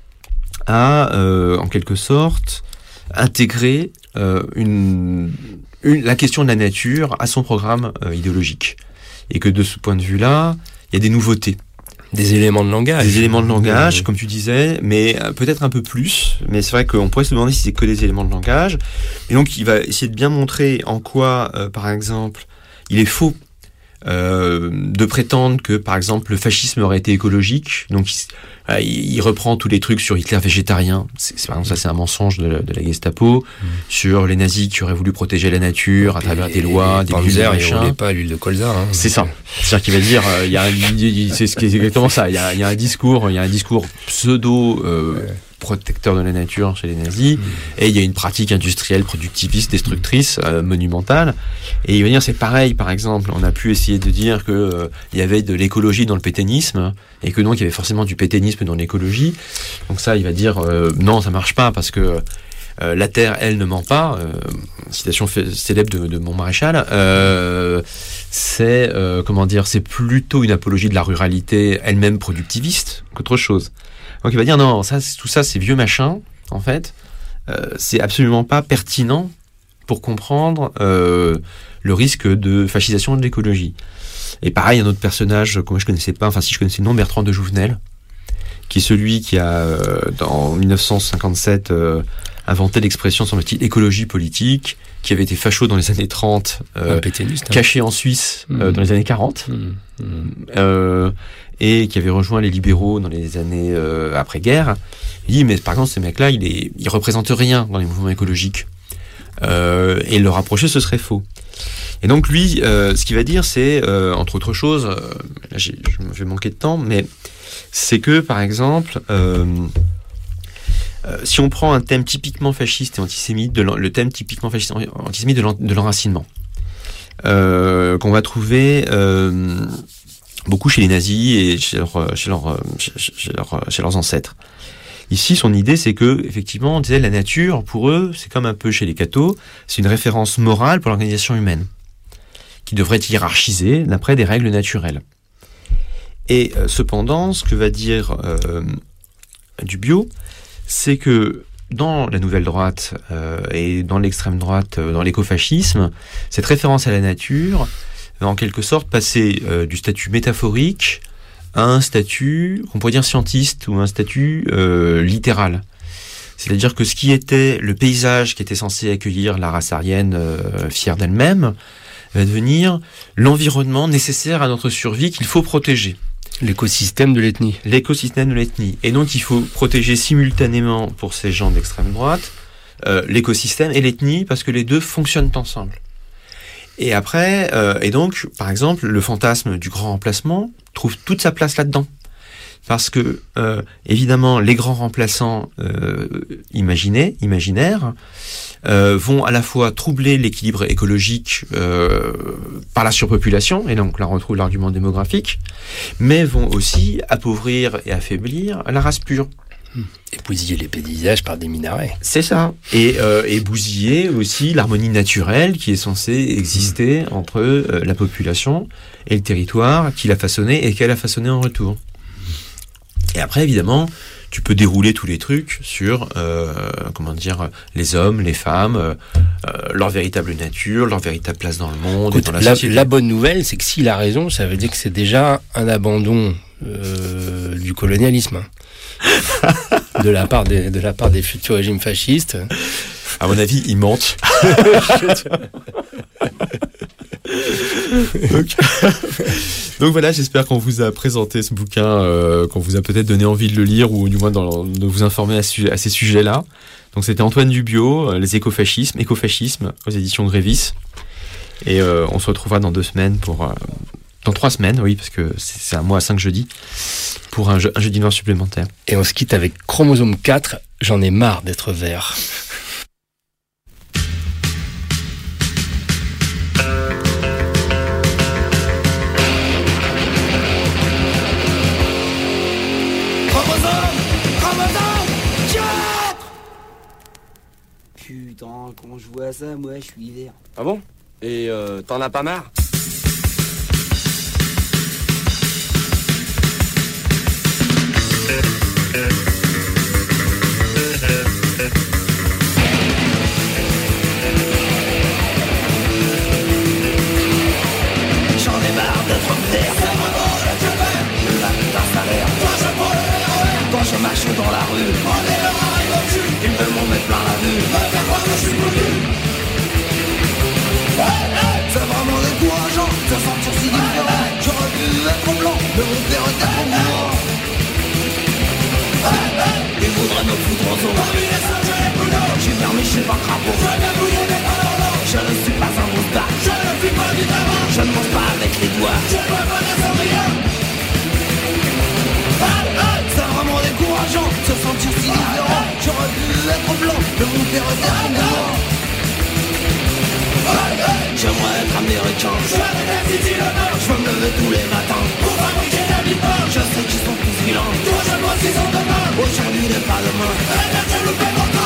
Speaker 2: à, euh, en quelque sorte, intégrer euh, une, une, la question de la nature à son programme euh, idéologique. Et que de ce point de vue-là, il y a des nouveautés.
Speaker 1: Des éléments de langage.
Speaker 2: Des éléments de langage,
Speaker 1: euh,
Speaker 2: comme tu disais, mais euh, peut-être un peu plus. Mais c'est vrai qu'on pourrait se demander si c'est que des éléments de langage. Et donc, il va essayer de bien montrer en quoi, euh, par exemple, il est faux euh, de prétendre que, par exemple, le fascisme aurait été écologique. Donc, il, euh, il reprend tous les trucs sur Hitler végétarien. C'est, c'est, par exemple, ça, c'est un mensonge de la, de la Gestapo. Mmh. Sur les nazis qui auraient voulu protéger la nature à travers des lois, des bulles,
Speaker 1: des machins. Il ne pas l'huile de colza. Hein,
Speaker 2: c'est ça. C'est-à-dire qu'il va dire, euh, il y a, un, il, c'est, c'est exactement ça. Il y a, il y a un discours, il y a un discours pseudo. Euh, ouais. protecteur de la nature chez les nazis, mmh. et il y a une pratique industrielle, productiviste, destructrice, euh, monumentale. Et il va dire, c'est pareil, par exemple, on a pu essayer de dire que euh, il y avait de l'écologie dans le pétainisme, et que donc il y avait forcément du pétainisme dans l'écologie. Donc ça, il va dire, euh, non, ça marche pas, parce que euh, la Terre, elle, ne ment pas. Euh, citation fait, célèbre de, de Montmaréchal. Euh, c'est, euh, comment dire, c'est plutôt une apologie de la ruralité elle-même productiviste qu'autre chose. Donc il va dire non, ça, tout ça c'est vieux machin, en fait, euh, c'est absolument pas pertinent pour comprendre euh, le risque de fascisation de l'écologie. Et pareil, un autre personnage que moi je connaissais pas, enfin si je connaissais le nom, Bertrand de Jouvenel, qui est celui qui a, euh, en dix-neuf cent cinquante-sept, euh, inventé l'expression, semble-t-il, écologie politique, qui avait été facho dans les années trente, euh, caché en Suisse euh, mmh. dans les années quarante, mmh. Mmh. Euh, et qui avait rejoint les libéraux dans les années euh, après-guerre. Il dit, mais par exemple, ce mec-là, il est, il représente rien dans les mouvements écologiques. Euh, et le rapprocher, ce serait faux. Et donc lui, euh, ce qu'il va dire, c'est, euh, entre autres choses, euh, là j'ai, je vais manquer de temps, mais c'est que, par exemple, euh, euh, si on prend un thème typiquement fasciste et antisémite, de le thème typiquement fasciste et antisémite de, l'en, de l'enracinement, euh, qu'on va trouver... Euh, beaucoup chez les nazis et chez, leur, chez, leur, chez, chez, leur, chez leurs ancêtres. Ici, son idée, c'est que, effectivement, on disait la nature, pour eux, c'est comme un peu chez les cathos, c'est une référence morale pour l'organisation humaine, qui devrait être hiérarchisée d'après des règles naturelles. Et euh, cependant, ce que va dire euh, Dubiot, c'est que dans la nouvelle droite euh, et dans l'extrême droite, euh, dans l'écofascisme, cette référence à la nature en quelque sorte passer euh, du statut métaphorique à un statut, on pourrait dire scientiste, ou un statut euh, littéral. C'est-à-dire que ce qui était le paysage qui était censé accueillir la race aryenne euh, fière d'elle-même, va devenir l'environnement nécessaire à notre survie qu'il faut protéger.
Speaker 1: L'écosystème de l'ethnie.
Speaker 2: L'écosystème de l'ethnie. Et donc il faut protéger simultanément, pour ces gens d'extrême droite, euh, l'écosystème et l'ethnie, parce que les deux fonctionnent ensemble. Et après, euh, et donc, par exemple, le fantasme du grand remplacement trouve toute sa place là-dedans. Parce que, euh, évidemment, les grands remplaçants euh, imaginés, imaginaires, euh, vont à la fois troubler l'équilibre écologique euh, par la surpopulation, et donc là on retrouve l'argument démographique, mais vont aussi appauvrir et affaiblir la race pure.
Speaker 1: Et bousiller les paysages par des minarets.
Speaker 2: C'est ça. Et, euh, et bousiller aussi l'harmonie naturelle qui est censée exister mmh. entre euh, la population et le territoire qui l'a façonné et qu'elle a façonné en retour. Et après, évidemment, tu peux dérouler tous les trucs sur, euh, comment dire, les hommes, les femmes, euh, leur véritable nature, leur véritable place dans le monde.
Speaker 1: Écoute,
Speaker 2: et dans la,
Speaker 1: la,
Speaker 2: société.
Speaker 1: La bonne nouvelle, c'est que s'il a raison, ça veut dire que c'est déjà un abandon euh, du colonialisme. de la part des de la part des futurs régimes fascistes.
Speaker 2: À mon avis, ils mentent. donc, donc voilà, j'espère qu'on vous a présenté ce bouquin, euh, qu'on vous a peut-être donné envie de le lire ou du moins dans, de vous informer à, su- à ces sujets-là. Donc c'était Antoine Dubio, euh, Les écofascismes, écofascisme aux éditions Grévis. Et euh, on se retrouvera dans deux semaines pour... Euh, dans trois semaines, oui, parce que c'est, c'est un mois à cinq jeudis, pour un, je, un jeudi noir supplémentaire.
Speaker 1: Et on se quitte avec Chromosome quatre, j'en ai marre d'être vert.
Speaker 5: Putain, quand je vois ça, moi je suis vert.
Speaker 6: Ah bon? Et euh, t'en as pas marre?
Speaker 5: J'en ai marre d'être vert. Le lac d'un salaire. Quand je marche dans la rue, ils veulent m'en mettre plein la vue. C'est vraiment décourageant de se sentir si différent. J'aurais pu être blanc, mais mon père était trop mourant. Ils voudraient me foutre en zone. J'ai fermé chez pas crapaud. Je ne suis pas un moustache. Je ne mange pas avec les doigts. C'est vraiment décourageant de se sentir si différent. J'aurais pu être blanc, mais mon père était trop mourant. J'aimerais être américain. Je veux me lever tous les matins. Je sais qu'ils sont tous vilains. Aujourd'hui n'est pas demain.